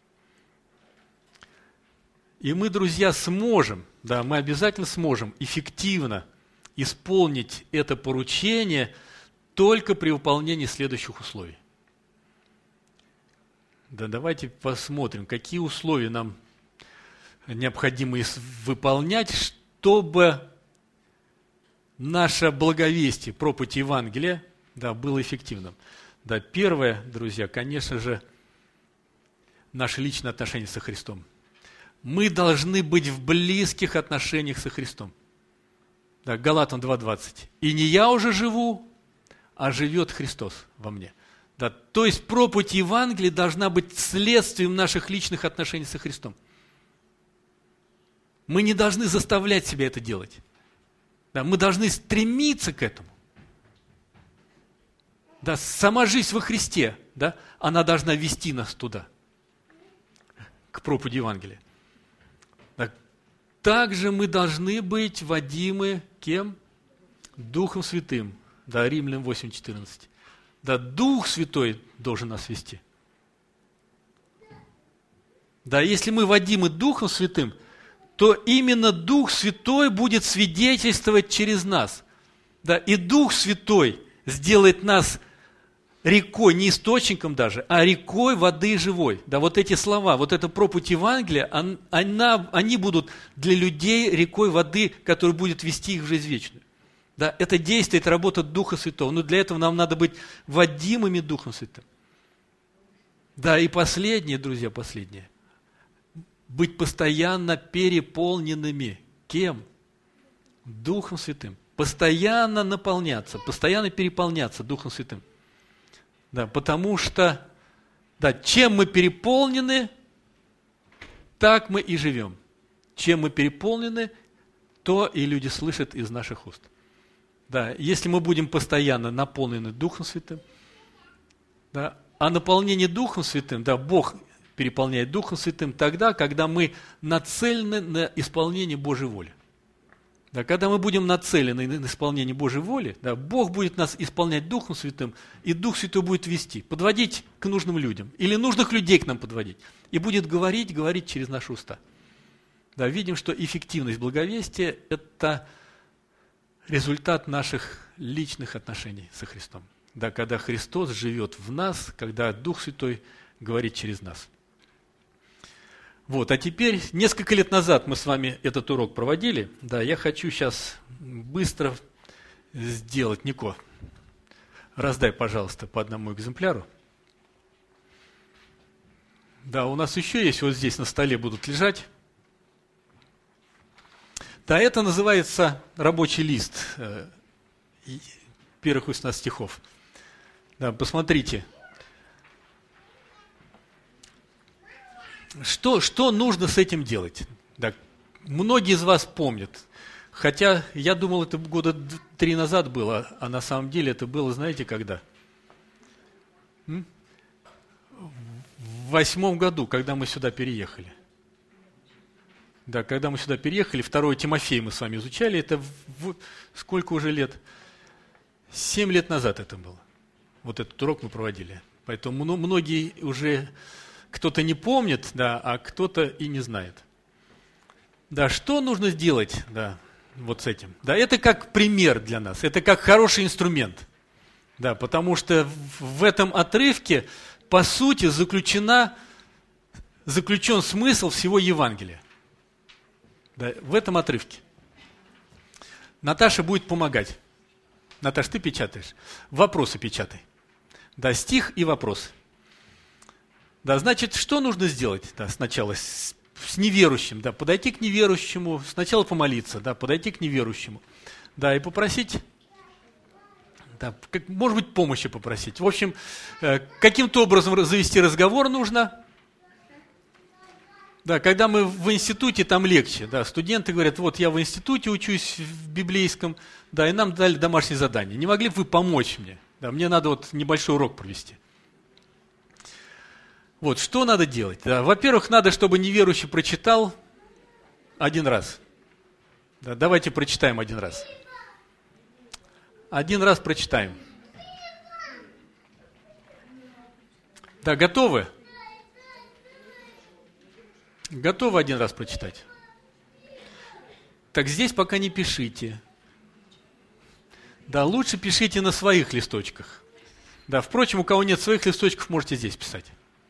И мы, друзья, сможем, да, мы обязательно сможем эффективно исполнить это поручение только при выполнении следующих условий. Да, давайте посмотрим, какие условия нам необходимо выполнять, чтобы наше благовестие, проповедь Евангелия, да, было эффективным. Да, первое, друзья, конечно же, наши личные отношения со Христом. Мы должны быть в близких отношениях со Христом. Да, Галатам 2:20. «И не я уже живу, а живет Христос во мне». Да, то есть проповедь Евангелия должна быть следствием наших личных отношений со Христом. Мы не должны заставлять себя это делать. Да, мы должны стремиться к этому. Да, сама жизнь во Христе, да, она должна вести нас туда, к проповеди Евангелия. Да, также мы должны быть водимы кем? Духом Святым. Да, Римлянам 8:14. Да, Дух Святой должен нас вести. Да, если мы водимы Духом Святым, то именно Дух Святой будет свидетельствовать через нас. Да, и Дух Святой сделает нас рекой, не источником даже, а рекой воды живой. Да, вот эти слова, вот эта проповедь Евангелия, они будут для людей рекой воды, которая будет вести их в жизнь вечную. Да, это действие, это работа Духа Святого. Но для этого нам надо быть водимыми Духом Святым. Да, и последнее, друзья, последнее. Быть постоянно переполненными. Кем? Духом Святым. Постоянно наполняться, постоянно переполняться Духом Святым. Да, потому что, да, чем мы переполнены, так мы и живем. Чем мы переполнены, то и люди слышат из наших уст. Да, если мы будем постоянно наполнены Духом Святым, да, а наполнение Духом Святым, да, Бог переполняет Духом Святым тогда, когда мы нацелены на исполнение Божьей воли. Да, когда мы будем нацелены на исполнение Божьей воли, да, Бог будет нас исполнять Духом Святым, и Дух Святой будет вести, подводить к нужным людям, или нужных людей к нам подводить, и будет говорить через наши уста. Да, видим, что эффективность благовестия – это результат наших личных отношений со Христом. Да, когда Христос живет в нас, когда Дух Святой говорит через нас. Вот, а теперь, несколько лет назад мы с вами этот урок проводили. Да, я хочу сейчас быстро сделать. Нико, раздай, пожалуйста, по одному экземпляру. Да, у нас еще есть, вот здесь на столе будут лежать. Да, это называется рабочий лист первых 18 стихов. Да, посмотрите. Что нужно с этим делать? Да, многие из вас помнят. Хотя я думал, это года 3 назад было, а на самом деле это было, знаете, когда? В 2008 году, когда мы сюда переехали. Да, когда мы сюда переехали, 2 Тимофея мы с вами изучали, это сколько уже лет? 7 лет назад это было. Вот этот урок мы проводили. Поэтому многие уже, кто-то не помнит, да, а кто-то и не знает. Да, что нужно сделать, да, вот с этим. Да, это как пример для нас, это как хороший инструмент. Да, потому что в этом отрывке, по сути, заключен смысл всего Евангелия. Да, в этом отрывке. Наташа будет помогать. Наташ, ты печатаешь. Вопросы печатай. Да, стих и вопросы. Да, значит, что нужно сделать? Да, сначала с неверующим, да, подойти к неверующему, сначала помолиться, да, подойти к неверующему, да, и попросить, да, может быть, помощи попросить. В общем, каким-то образом завести разговор нужно. Да, когда мы в институте, там легче, да, студенты говорят, вот я в институте учусь в библейском, да, и нам дали домашнее задание. Не могли бы вы помочь мне? Да, мне надо вот небольшой урок провести. Вот, что надо делать? Да, во-первых, надо, чтобы неверующий прочитал один раз. Да, давайте прочитаем один раз. Один раз прочитаем. Да, готовы? Готовы один раз прочитать? Так здесь пока не пишите. Да, лучше пишите на своих листочках. Да, впрочем, у кого нет своих листочков, можете здесь писать.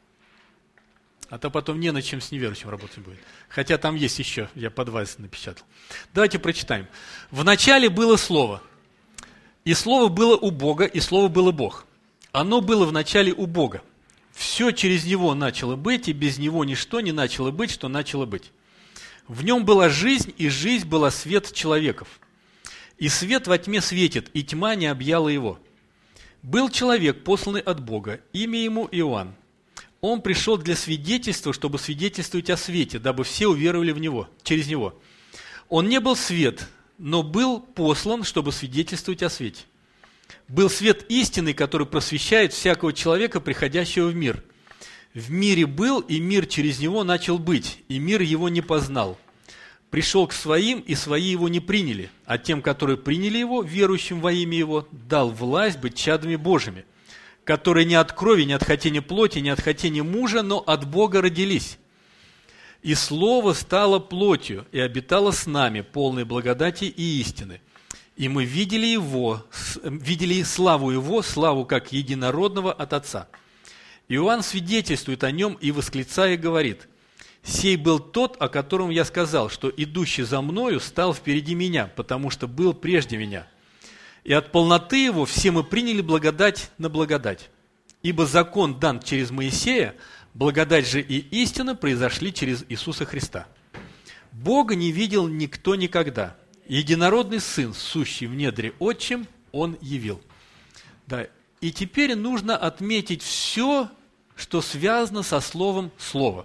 А то потом не на чем с неверующим работать будет. Хотя там есть еще, я под вас напечатал. Давайте прочитаем. «Вначале было Слово, и Слово было у Бога, и Слово было Бог. Оно было вначале у Бога. Все через Него начало быть, и без Него ничто не начало быть, что начало быть. В Нем была жизнь, и жизнь была свет человеков. И свет во тьме светит, и тьма не объяла его. Был человек, посланный от Бога, имя ему Иоанн. Он пришел для свидетельства, чтобы свидетельствовать о свете, дабы все уверовали в Него, через Него. Он не был свет, но был послан, чтобы свидетельствовать о свете. Был свет истинный, который просвещает всякого человека, приходящего в мир. В мире был, и мир через него начал быть, и мир его не познал. Пришел к своим, и свои его не приняли, а тем, которые приняли его, верующим во имя его, дал власть быть чадами Божьими, которые не от крови, не от хотения плоти, не от хотения мужа, но от Бога родились. И Слово стало плотью и обитало с нами, полной благодати и истины. И мы видели славу Его, славу как единородного от Отца. Иоанн свидетельствует о Нем и, восклицая, говорит: «Сей был тот, о котором я сказал, что идущий за мною стал впереди меня, потому что был прежде меня. И от полноты Его все мы приняли благодать на благодать. Ибо закон дан через Моисея, благодать же и истина произошли через Иисуса Христа. Бога не видел никто никогда. Единородный Сын, сущий в недре Отчим, Он явил». Да. И теперь нужно отметить все, что связано со словом «слово».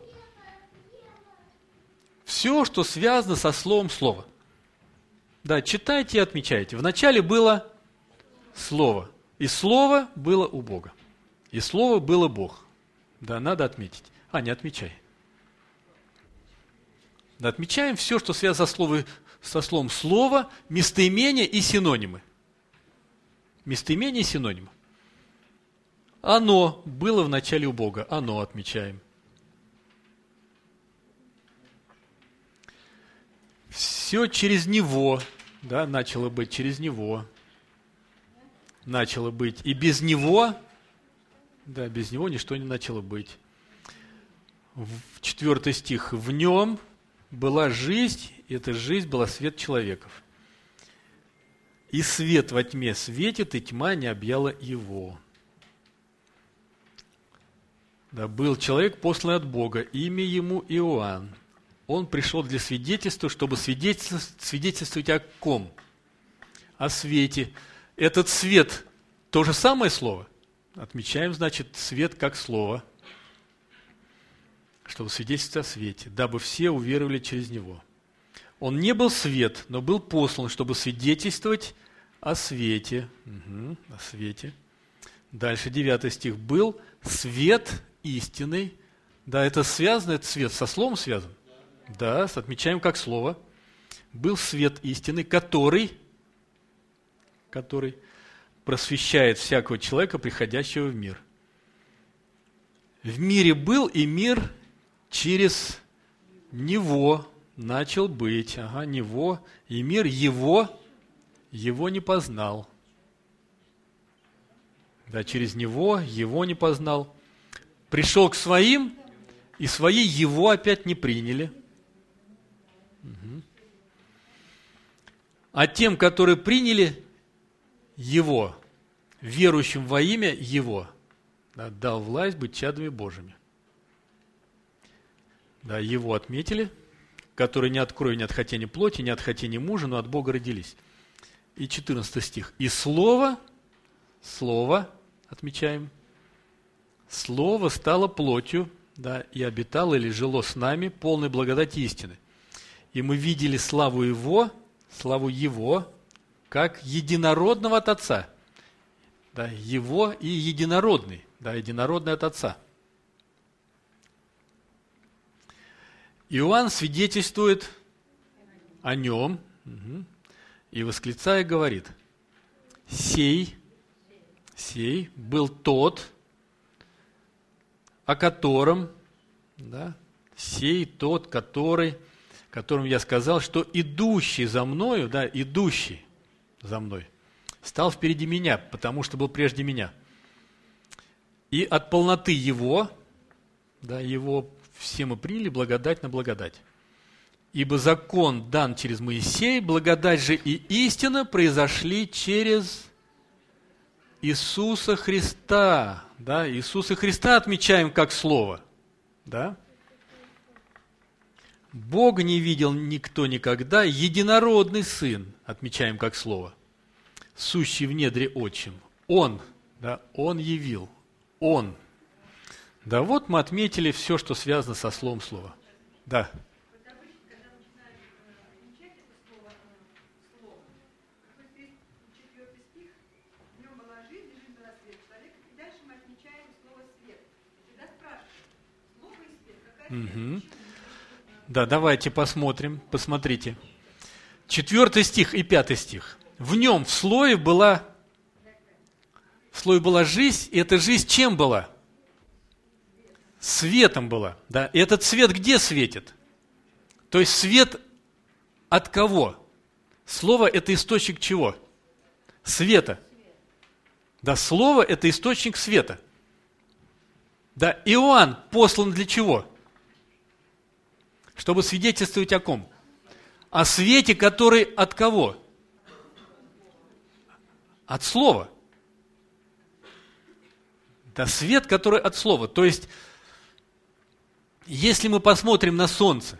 Все, что связано со словом «слово». Да, читайте и отмечайте. Вначале было Слово, и Слово было у Бога, и Слово было Бог. Да, надо отметить. Не отмечай. Да, отмечаем все, что связано со словом «слово», местоимения и синонимы. Местоимения и синонимы. Оно было в начале у Бога. Оно отмечаем. Все через Него, да, начало быть через Него. Начало быть. И без Него, да, без Него ничто не начало быть. 4 стих. В Нем была жизнь, и эта жизнь была свет человеков. И свет во тьме светит, и тьма не объяла его. Да, был человек, посланный от Бога, имя ему Иоанн. Он пришел для свидетельства, чтобы свидетельствовать о ком? О свете. Этот свет – то же самое слово. Отмечаем, значит, свет как слово. Чтобы свидетельствовать о свете, дабы все уверовали через него. Он не был свет, но был послан, чтобы свидетельствовать о свете. О свете. Дальше 9 стих. Был свет истинный. Да, это связано, этот свет со словом связан? Да, отмечаем как слово. Был свет истинный, который просвещает всякого человека, приходящего в мир. В мире был, и мир через Него начал быть. Ага, него, и мир его не познал. Да, через него его не познал. Пришел к своим, и свои его опять не приняли. Угу. А тем, которые приняли его, верующим во имя его, да, дал власть быть чадами Божьими. Да, его отметили, которые не от крови, не от хотения плоти, не от хотения мужа, но от Бога родились. И 14 стих. И слово, отмечаем, слово стало плотью, да, и обитало или жило с нами, полной благодати истины. И мы видели славу его, как единородного от Отца. Да, его и единородный, да, единородный от Отца. Иоанн свидетельствует о нем, и восклицая говорит: сей был тот, о котором, да, сей тот, которым я сказал, что идущий за мною, да, идущий за мной, стал впереди меня, потому что был прежде меня. И от полноты его, да, его все мы приняли благодать на благодать. Ибо закон дан через Моисея, благодать же и истина произошли через Иисуса Христа. Да, Иисуса Христа отмечаем как Слово. Да? Бога не видел никто никогда, единородный Сын, отмечаем как Слово, сущий в недре отчим. Он, да, Он явил, Он. Да, вот мы отметили все, что связано со словом слова. Да. Угу. Да, давайте посмотрим, посмотрите. 4 стих и 5 стих. В нем, в слове была жизнь, и эта жизнь чем была? Светом была. Да? И этот свет где светит? То есть свет от кого? Слово – это источник чего? Света. Да, слово – это источник света. Да, Иоанн послан для чего? Чтобы свидетельствовать о ком? О свете, который от кого? От слова. Да, свет, который от слова. То есть, если мы посмотрим на солнце,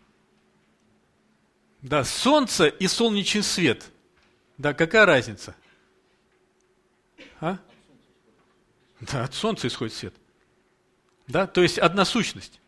да, солнце и солнечный свет, да, какая разница? А? Да, от солнца исходит свет. Да, то есть одна сущность.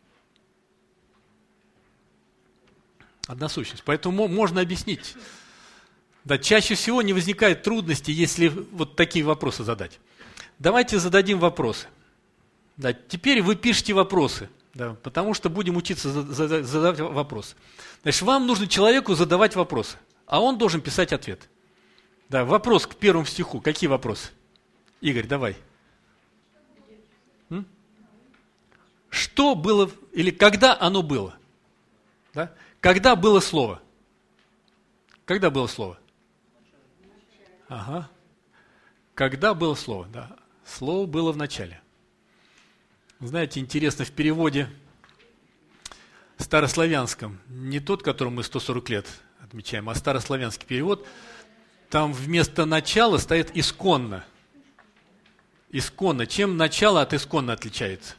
Одна сущность. Поэтому можно объяснить. Да, чаще всего не возникает трудности, если вот такие вопросы задать. Давайте зададим вопросы. Да, теперь вы пишите вопросы, да, потому что будем учиться задавать вопросы. Значит, вам нужно человеку задавать вопросы, а он должен писать ответ. Да, вопрос к 1 стиху. Какие вопросы? Игорь, давай. Что было, или когда оно было? Да? Когда было слово? Когда было слово? Ага. Когда было слово? Да. Слово было в начале. Знаете, интересно, в переводе старославянском, не тот, которому мы 140 лет отмечаем, а старославянский перевод, там вместо начала стоит исконно. Исконно. Чем начало от исконно отличается?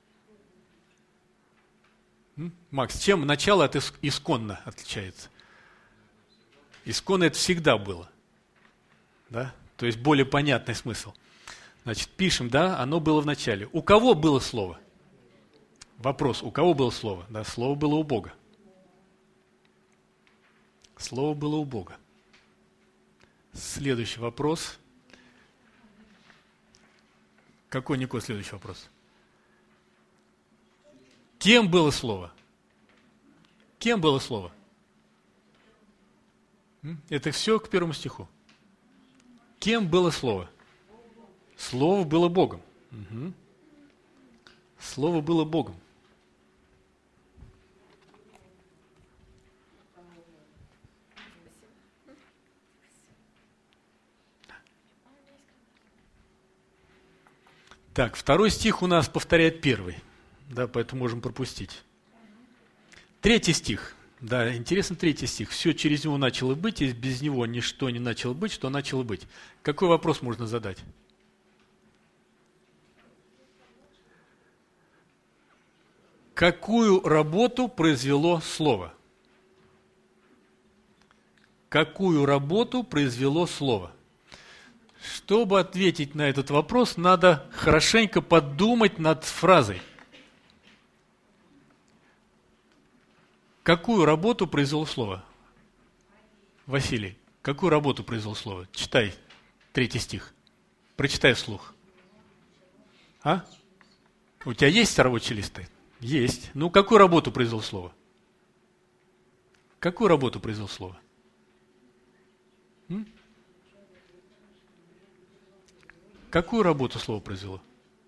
Макс, чем начало от исконно отличается? Исконно это всегда было. Да? То есть более понятный смысл. Значит, пишем, да, оно было в начале. У кого было слово? Вопрос, у кого было слово? Да, слово было у Бога. Слово было у Бога. Следующий вопрос. Какой, Николай, следующий вопрос? Кем было слово? Кем было слово? Это все к 1 стиху. Кем было слово? Слово было Богом. Угу. Слово было Богом. Так, 2 стих у нас повторяет 1, да, поэтому можем пропустить. 3 стих, да, интересно 3 стих. «Все через него начало быть, и без него ничто не начало быть, что начало быть». Какой вопрос можно задать? Какую работу произвело Слово? Какую работу произвело Слово? Чтобы ответить на этот вопрос, надо хорошенько подумать над фразой. Какую работу произвело Слово? Василий, какую работу произвело Слово? Читай 3 стих. Прочитай вслух. А? У тебя есть рабочие листы? Есть. Ну, какую работу произвело Слово? Какую работу произвело Слово? Какую работу Слово произвело?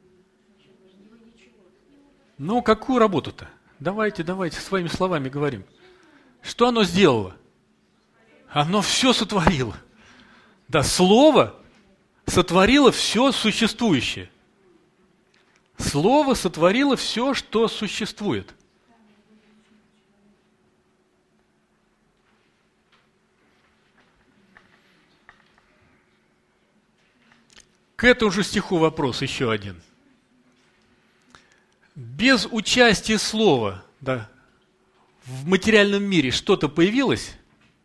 Ну, какую работу-то? Давайте, своими словами говорим. Что оно сделало? Оно все сотворило. Да, Слово сотворило все существующее. Слово сотворило все, что существует. К этому же стиху вопрос еще один. Без участия слова, да, в материальном мире что-то появилось?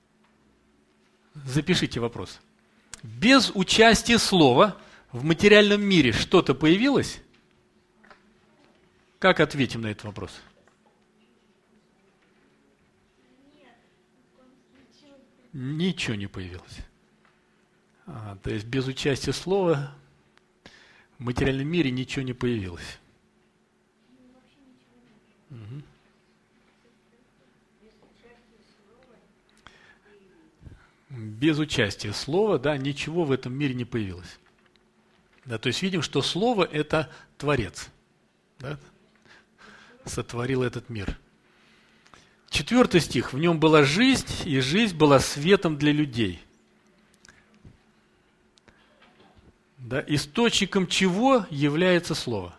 Запишите вопрос. Без участия слова в материальном мире что-то появилось? Как ответим на этот вопрос? Ничего не появилось. То есть без участия слова в материальном мире ничего не появилось. Угу. Без участия слова, да, ничего в этом мире не появилось. Да, то есть видим, что слово – это Творец. Да? Сотворил этот мир. 4 стих. В нем была жизнь, и жизнь была светом для людей. Да, источником чего является Слово?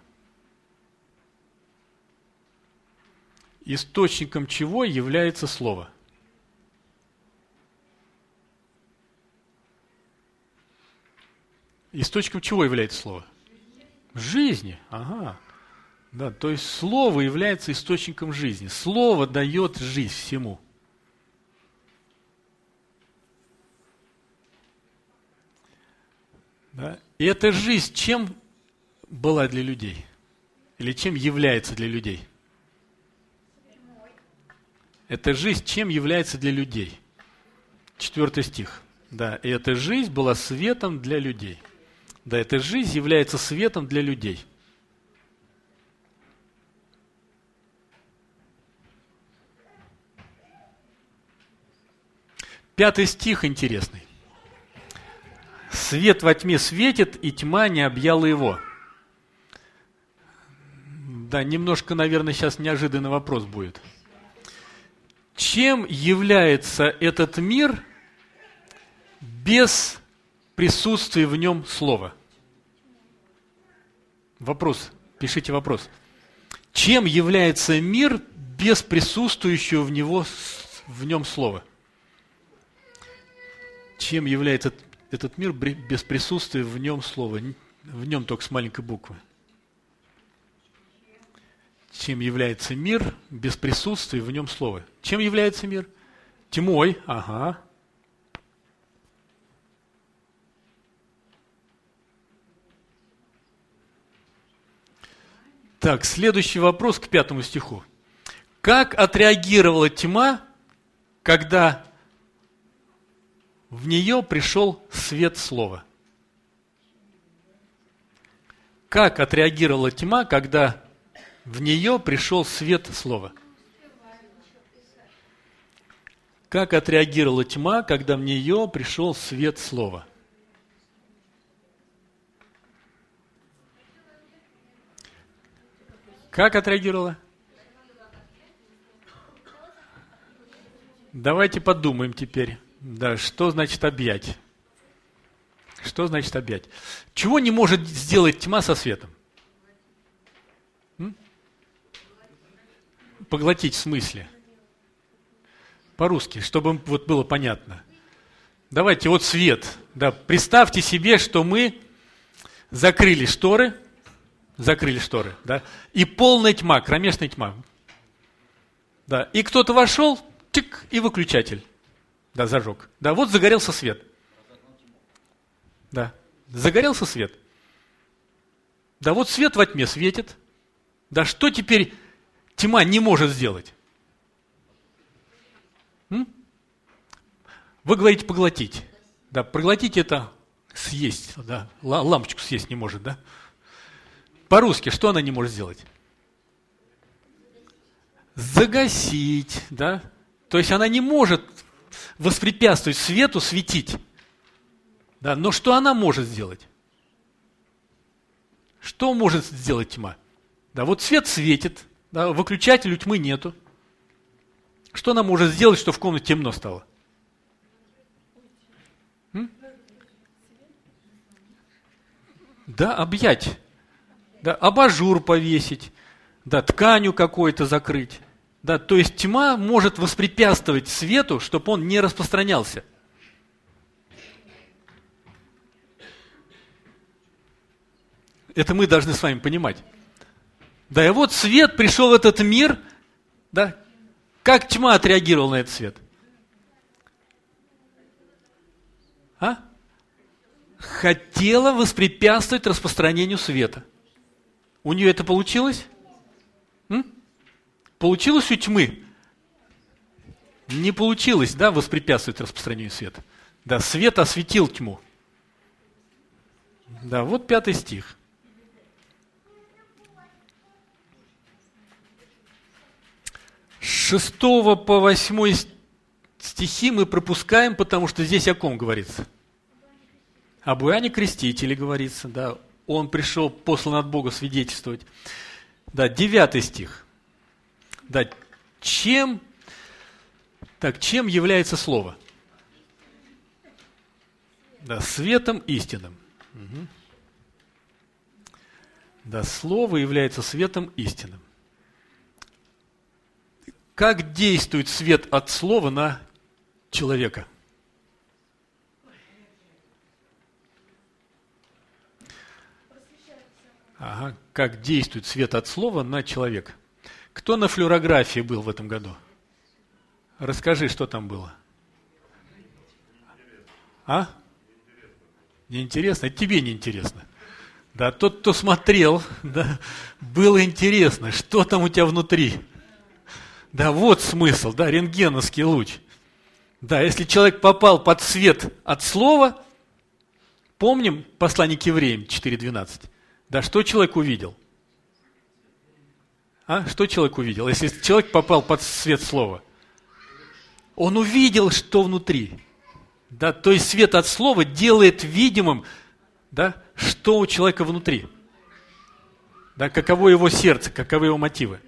Источником чего является Слово? Источником чего является Слово? Жизни. Ага. Да, то есть Слово является источником жизни. Слово дает жизнь всему. Да? И эта жизнь чем была для людей? Или чем является для людей? Эта жизнь чем является для людей? 4 стих. Да, и эта жизнь была светом для людей. Да, эта жизнь является светом для людей. Пятый стих интересный. «Свет во тьме светит, и тьма не объяла его». Да, немножко, наверное, сейчас неожиданный вопрос будет. Чем является этот мир без присутствия в нем слова? Вопрос. Пишите вопрос. Чем является мир без присутствующего в нем слова? Чем является этот мир без присутствия в нем слова? В нем только с маленькой буквы. Чем является мир без присутствия в нем слова? Чем является мир? Тьмой. Ага. Так, следующий вопрос к 5 стиху. Как отреагировала тьма, когда в нее пришел свет слова? Как отреагировала тьма, когда в нее пришел свет слова? Как отреагировала тьма, когда в нее пришел свет слова? Как отреагировала? Давайте подумаем теперь. Да, что значит объять? Что значит объять? Чего не может сделать тьма со светом? Поглотить в смысле? По-русски, чтобы вот было понятно. Давайте, вот свет. Да, представьте себе, что мы закрыли шторы, да, и полная тьма, кромешная тьма. Да, и кто-то вошел, чик, и выключатель, да, зажег. Да, вот загорелся свет. Да, загорелся свет. Да, вот свет во тьме светит. Да, что теперь тьма не может сделать? Вы говорите поглотить. Да, проглотить это съесть. Да, лампочку съесть не может, да? По-русски, что она не может сделать? Загасить, да? То есть она не может воспрепятствовать свету светить. Да, но что она может сделать? Что может сделать тьма? Да, вот свет светит, да, выключателя тьмы нету. Что она может сделать, чтобы в комнате темно стало? Да, объять. Да, абажур повесить. Да, тканью какой-то закрыть. Да, то есть тьма может воспрепятствовать свету, чтобы он не распространялся. Это мы должны с вами понимать. Да, и вот свет пришел в этот мир, да, как тьма отреагировала на этот свет? Хотела воспрепятствовать распространению света. У нее это получилось? Получилось у тьмы? Не получилось, да, воспрепятствовать распространению света. Да, свет осветил тьму. Да, вот 5 стих. С 6 по 8 стихи мы пропускаем, потому что здесь о ком говорится? Об Иоанне Крестителе говорится, да, он пришел, послан от Бога свидетельствовать. Да, 9 стих. Да, чем является Слово? Да, светом истинным. Угу. Да, Слово является светом истинным. Как действует свет от Слова на человека? Ага, как действует свет от Слова на человека? Кто на флюорографии был в этом году? Расскажи, что там было. Неинтересно? Это тебе неинтересно. Да, тот, кто смотрел, да, было интересно, что там у тебя внутри. Да, вот смысл, да, рентгеновский луч. Да, если человек попал под свет от Слова, помним послание к Евреям 4:12? Да, что человек увидел? Что человек увидел? Если человек попал под свет Слова, он увидел, что внутри. Да, то есть свет от Слова делает видимым, да, что у человека внутри. Да, каково его сердце, каковы его мотивы.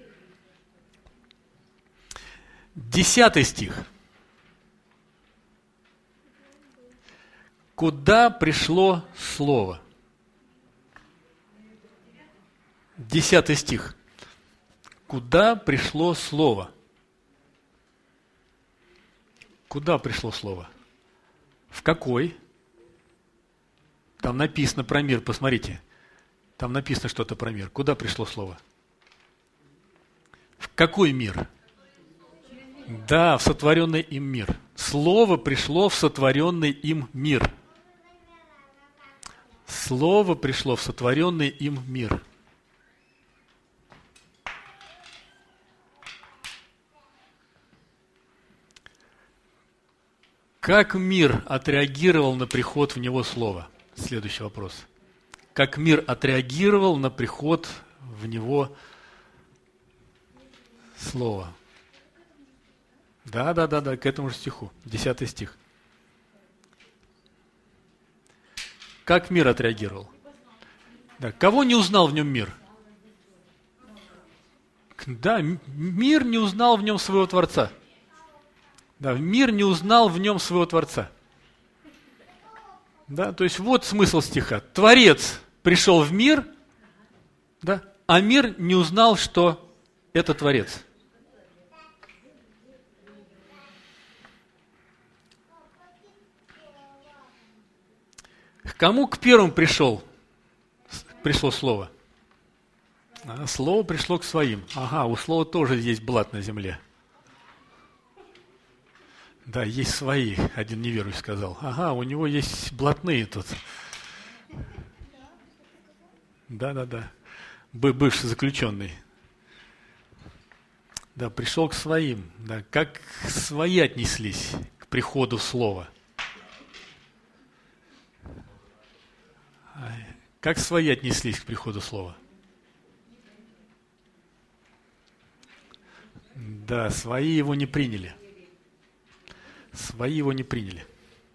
10 стих. Куда пришло Слово? 10 стих. Куда пришло Слово? Куда пришло Слово? В какой? Там написано про мир, посмотрите. Там написано что-то про мир. Куда пришло Слово? В какой мир? Да, в сотворенный им мир. Слово пришло в сотворенный им мир. Слово пришло в сотворенный им мир. Как мир отреагировал на приход в него Слова? Следующий вопрос. Как мир отреагировал на приход в него Слова? Да, к этому же стиху. 10 стих. Как мир отреагировал? Да, кого не узнал в нем мир? Да, мир не узнал в нем своего Творца. Да, мир не узнал в нем своего Творца. Да, то есть вот смысл стиха. Творец пришел в мир, да, а мир не узнал, что это Творец. К кому к первым пришло слово? Слово пришло к своим. Ага, у слова тоже есть блат на земле. Да, есть свои, один неверующий сказал. Ага, у него есть блатные тут. Да. Бывший заключенный. Да, пришел к своим. Да, как свои отнеслись к приходу слова? Как свои отнеслись к приходу слова? Да, свои его не приняли. Свои его не приняли.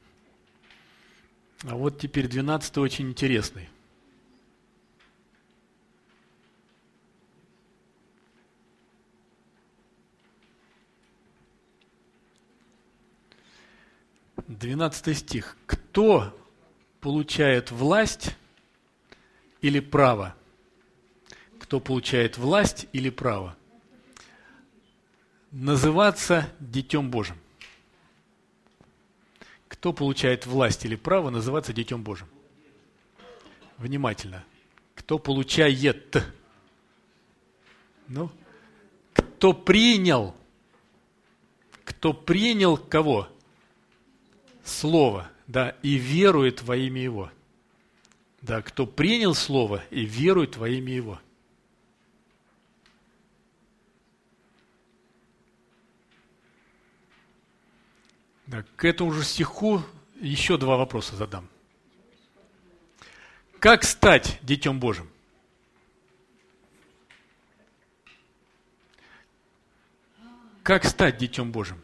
А вот теперь 12-й очень интересный. Двенадцатый стих. Кто получает власть или право? Кто получает власть или право? Называться Детем Божьим. Кто получает власть или право называться Детем Божьим? Внимательно. Кто получает? Ну, кто принял? Кто принял кого? Слово, да, и верует во имя Его. Да, кто принял Слово и верует во имя Его. Да, к этому же стиху еще два вопроса задам. Как стать Детем Божьим? Как стать Детем Божьим?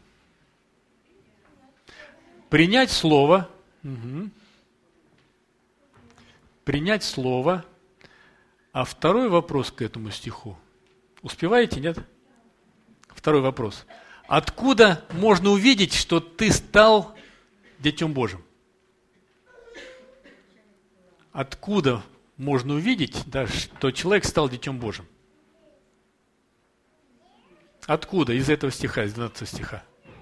Принять Слово. Угу. Принять Слово. А второй вопрос к этому стиху. Успеваете, нет? Второй вопрос. Откуда можно увидеть, что ты стал Детем Божьим? Откуда можно увидеть, да, что человек стал Детем Божьим? Откуда? Из этого стиха, из 12 стиха.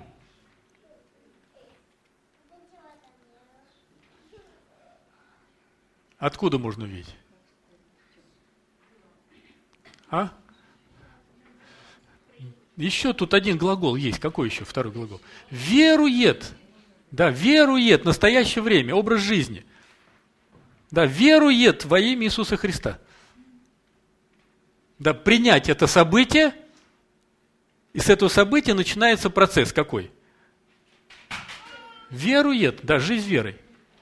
Откуда можно увидеть? А? Еще тут один глагол есть. Какой еще второй глагол? Верует. Да, верует. Настоящее время. Образ жизни. Да, верует во имя Иисуса Христа. Да, принять это событие. И с этого события начинается процесс какой? Верует. Да, жизнь верой.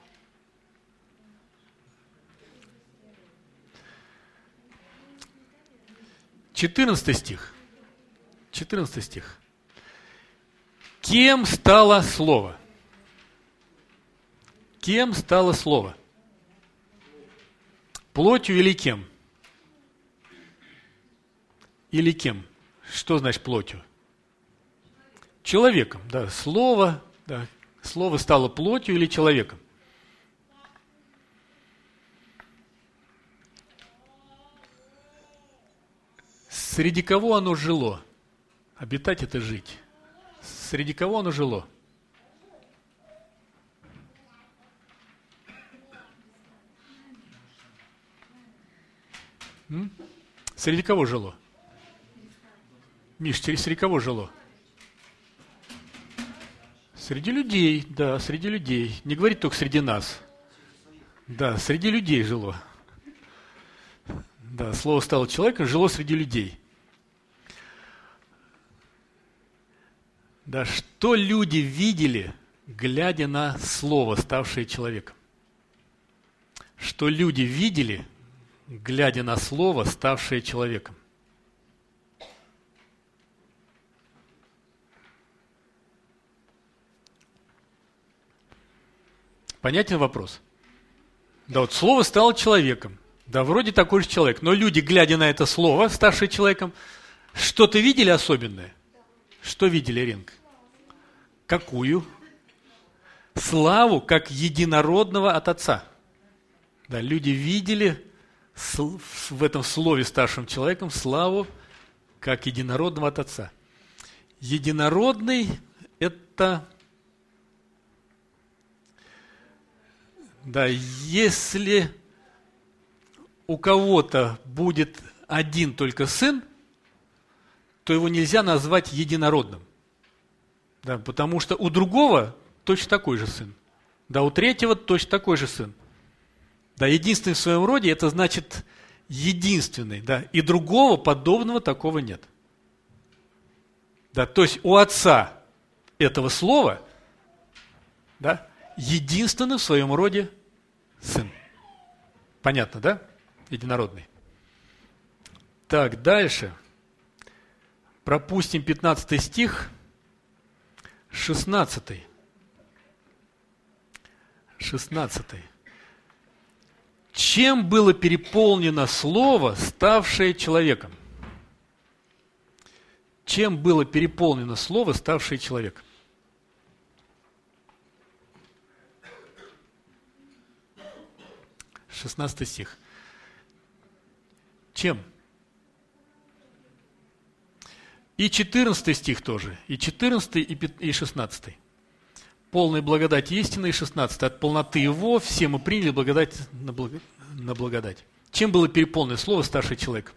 Четырнадцатый стих. 14 стих. Кем стало Слово? Кем стало Слово? Плотью или кем? Или кем? Что значит плотью? Человеком, да. Слово стало плотью или человеком? Среди кого оно жило? Обитать – это жить. Среди кого оно жило? Среди кого жило? Миш, среди кого жило? Среди людей, да, среди людей. Не говорит только среди нас. Да, среди людей жило. Да, слово стало человеком, жило среди людей. Да, что люди видели, глядя на Слово, ставшее человеком? Что люди видели, глядя на Слово, ставшее человеком? Понятен вопрос? Да, вот Слово стало человеком. Да, вроде такой же человек. Но люди, глядя на это Слово, ставшее человеком, что-то видели особенное? Что видели, Ренка? Какую? Славу, как единородного от Отца. Да, люди видели в этом слове ставшим человеком славу, как единородного от Отца. Единородный – это Да, если у кого-то будет один только сын, то его нельзя назвать единородным. Да, потому что у другого точно такой же сын. Да, у третьего точно такой же сын. Да, единственный в своем роде, это значит единственный. Да, и другого подобного такого нет. Да, то есть у отца этого слова, да, единственный в своем роде сын. Понятно, да? Единородный. Так, дальше. Пропустим 15 стих, 16. 16. Чем было переполнено слово, ставшее человеком? Чем было переполнено слово, ставшее человеком? Шестнадцатый стих. Чем? И 14 стих тоже, и 14, и 16. Полная благодать истины, и 16. От полноты его все мы приняли благодать на благодать. Чем было переполнено слово старший человек?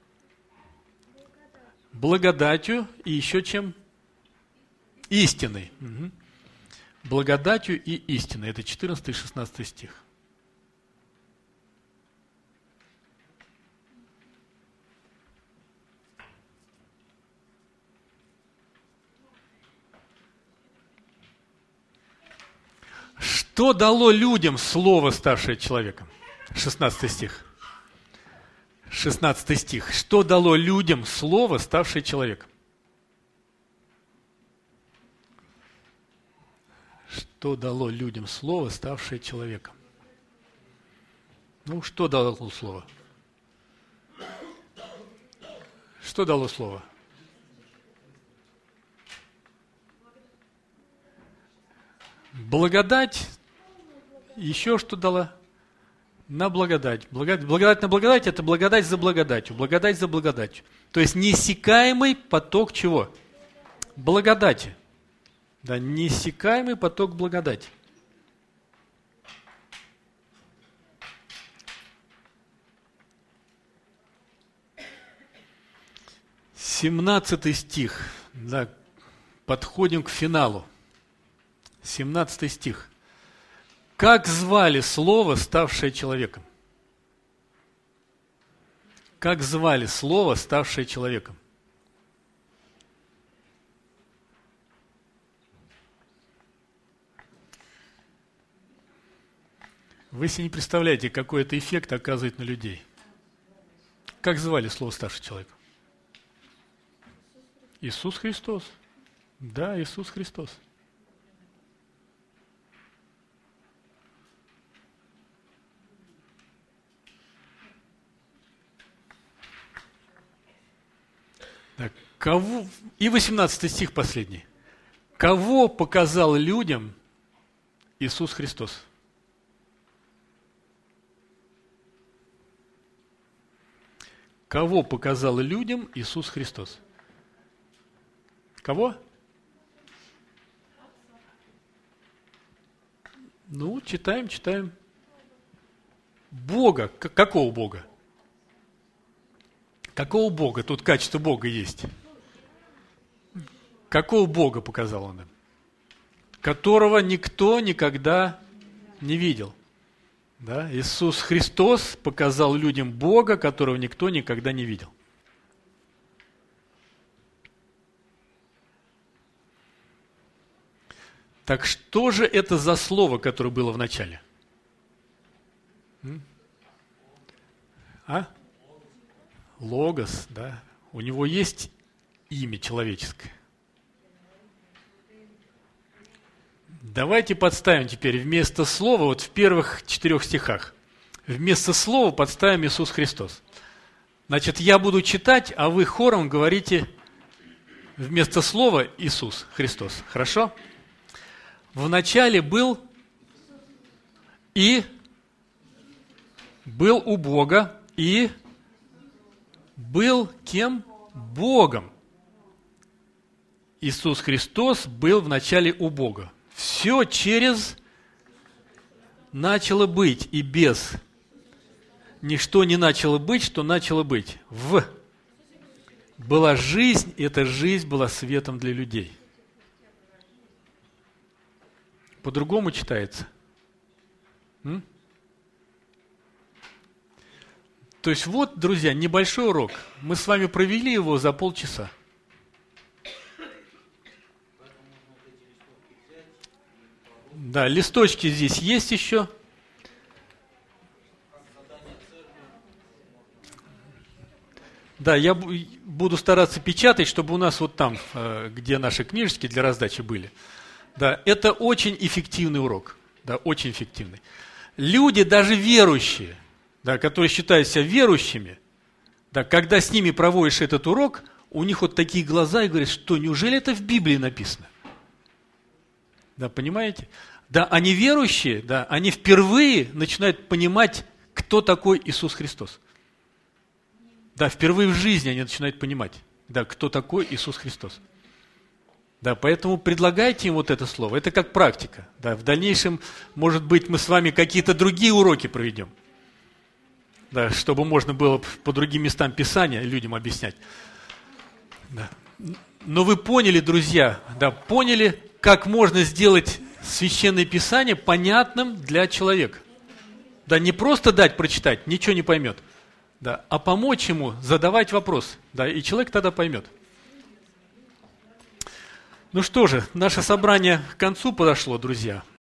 Благодатью и еще чем? Истиной. Угу. Благодатью и истиной. Это 14 и 16 стих. Что дало людям слово, ставшее человеком? 16 стих. 16 стих. Что дало людям слово, ставшее человеком? Что дало людям слово, ставшее человеком? Ну, что дало слово? Что дало слово? Благодать. Еще что дала? На благодать. Благодать на благодать – это благодать за благодатью. Благодать за благодатью. То есть неиссякаемый поток чего? Благодати. Да, неиссякаемый поток благодати. Семнадцатый стих. Да, подходим к финалу. 17 стих. Как звали слово, ставшее человеком? Как звали слово, ставшее человеком? Вы себе не представляете, какой это эффект оказывает на людей. Как звали слово, ставшее человеком? Иисус Христос. Да, Иисус Христос. Так, кого... И 18 стих последний. Кого показал людям Иисус Христос? Кого показал людям Иисус Христос? Кого? Ну, читаем. Бога. Какого Бога? Какого Бога? Тут качество Бога есть. Какого Бога показал он им? Которого никто никогда не видел. Да? Иисус Христос показал людям Бога, которого никто никогда не видел. Так что же это за слово, которое было в начале? А? Логос, да. У него есть имя человеческое. Давайте подставим теперь вместо слова, вот в первых 4 стихах, вместо слова подставим Иисус Христос. Значит, я буду читать, а вы хором говорите вместо слова Иисус Христос. Хорошо? В начале был и был у Бога, и был кем? Богом. Иисус Христос был в начале у Бога. Все через начало быть, и без ничто не начало быть, что начало быть. Была жизнь, и эта жизнь была светом для людей. По-другому читается. То есть вот, друзья, небольшой урок. Мы с вами провели его за полчаса. Да, листочки здесь есть еще. Да, я буду стараться печатать, чтобы у нас вот там, где наши книжечки для раздачи были. Да, это очень эффективный урок. Да, очень эффективный. Люди, даже верующие, да, которые считают себя верующими, да, когда с ними проводишь этот урок, у них вот такие глаза и говорят, что неужели это в Библии написано? Да, понимаете? Да, они верующие, да, они впервые начинают понимать, кто такой Иисус Христос. Да, впервые в жизни они начинают понимать, да, кто такой Иисус Христос. Да, поэтому предлагайте им вот это слово. Это как практика. Да, в дальнейшем, может быть, мы с вами какие-то другие уроки проведем. Да, чтобы можно было по другим местам Писания людям объяснять. Да. Но вы поняли, друзья, да, поняли, как можно сделать Священное Писание понятным для человека. Да, не просто дать прочитать, ничего не поймет. Да, а помочь ему задавать вопрос. Да, и человек тогда поймет. Ну что же, наше собрание к концу подошло, друзья.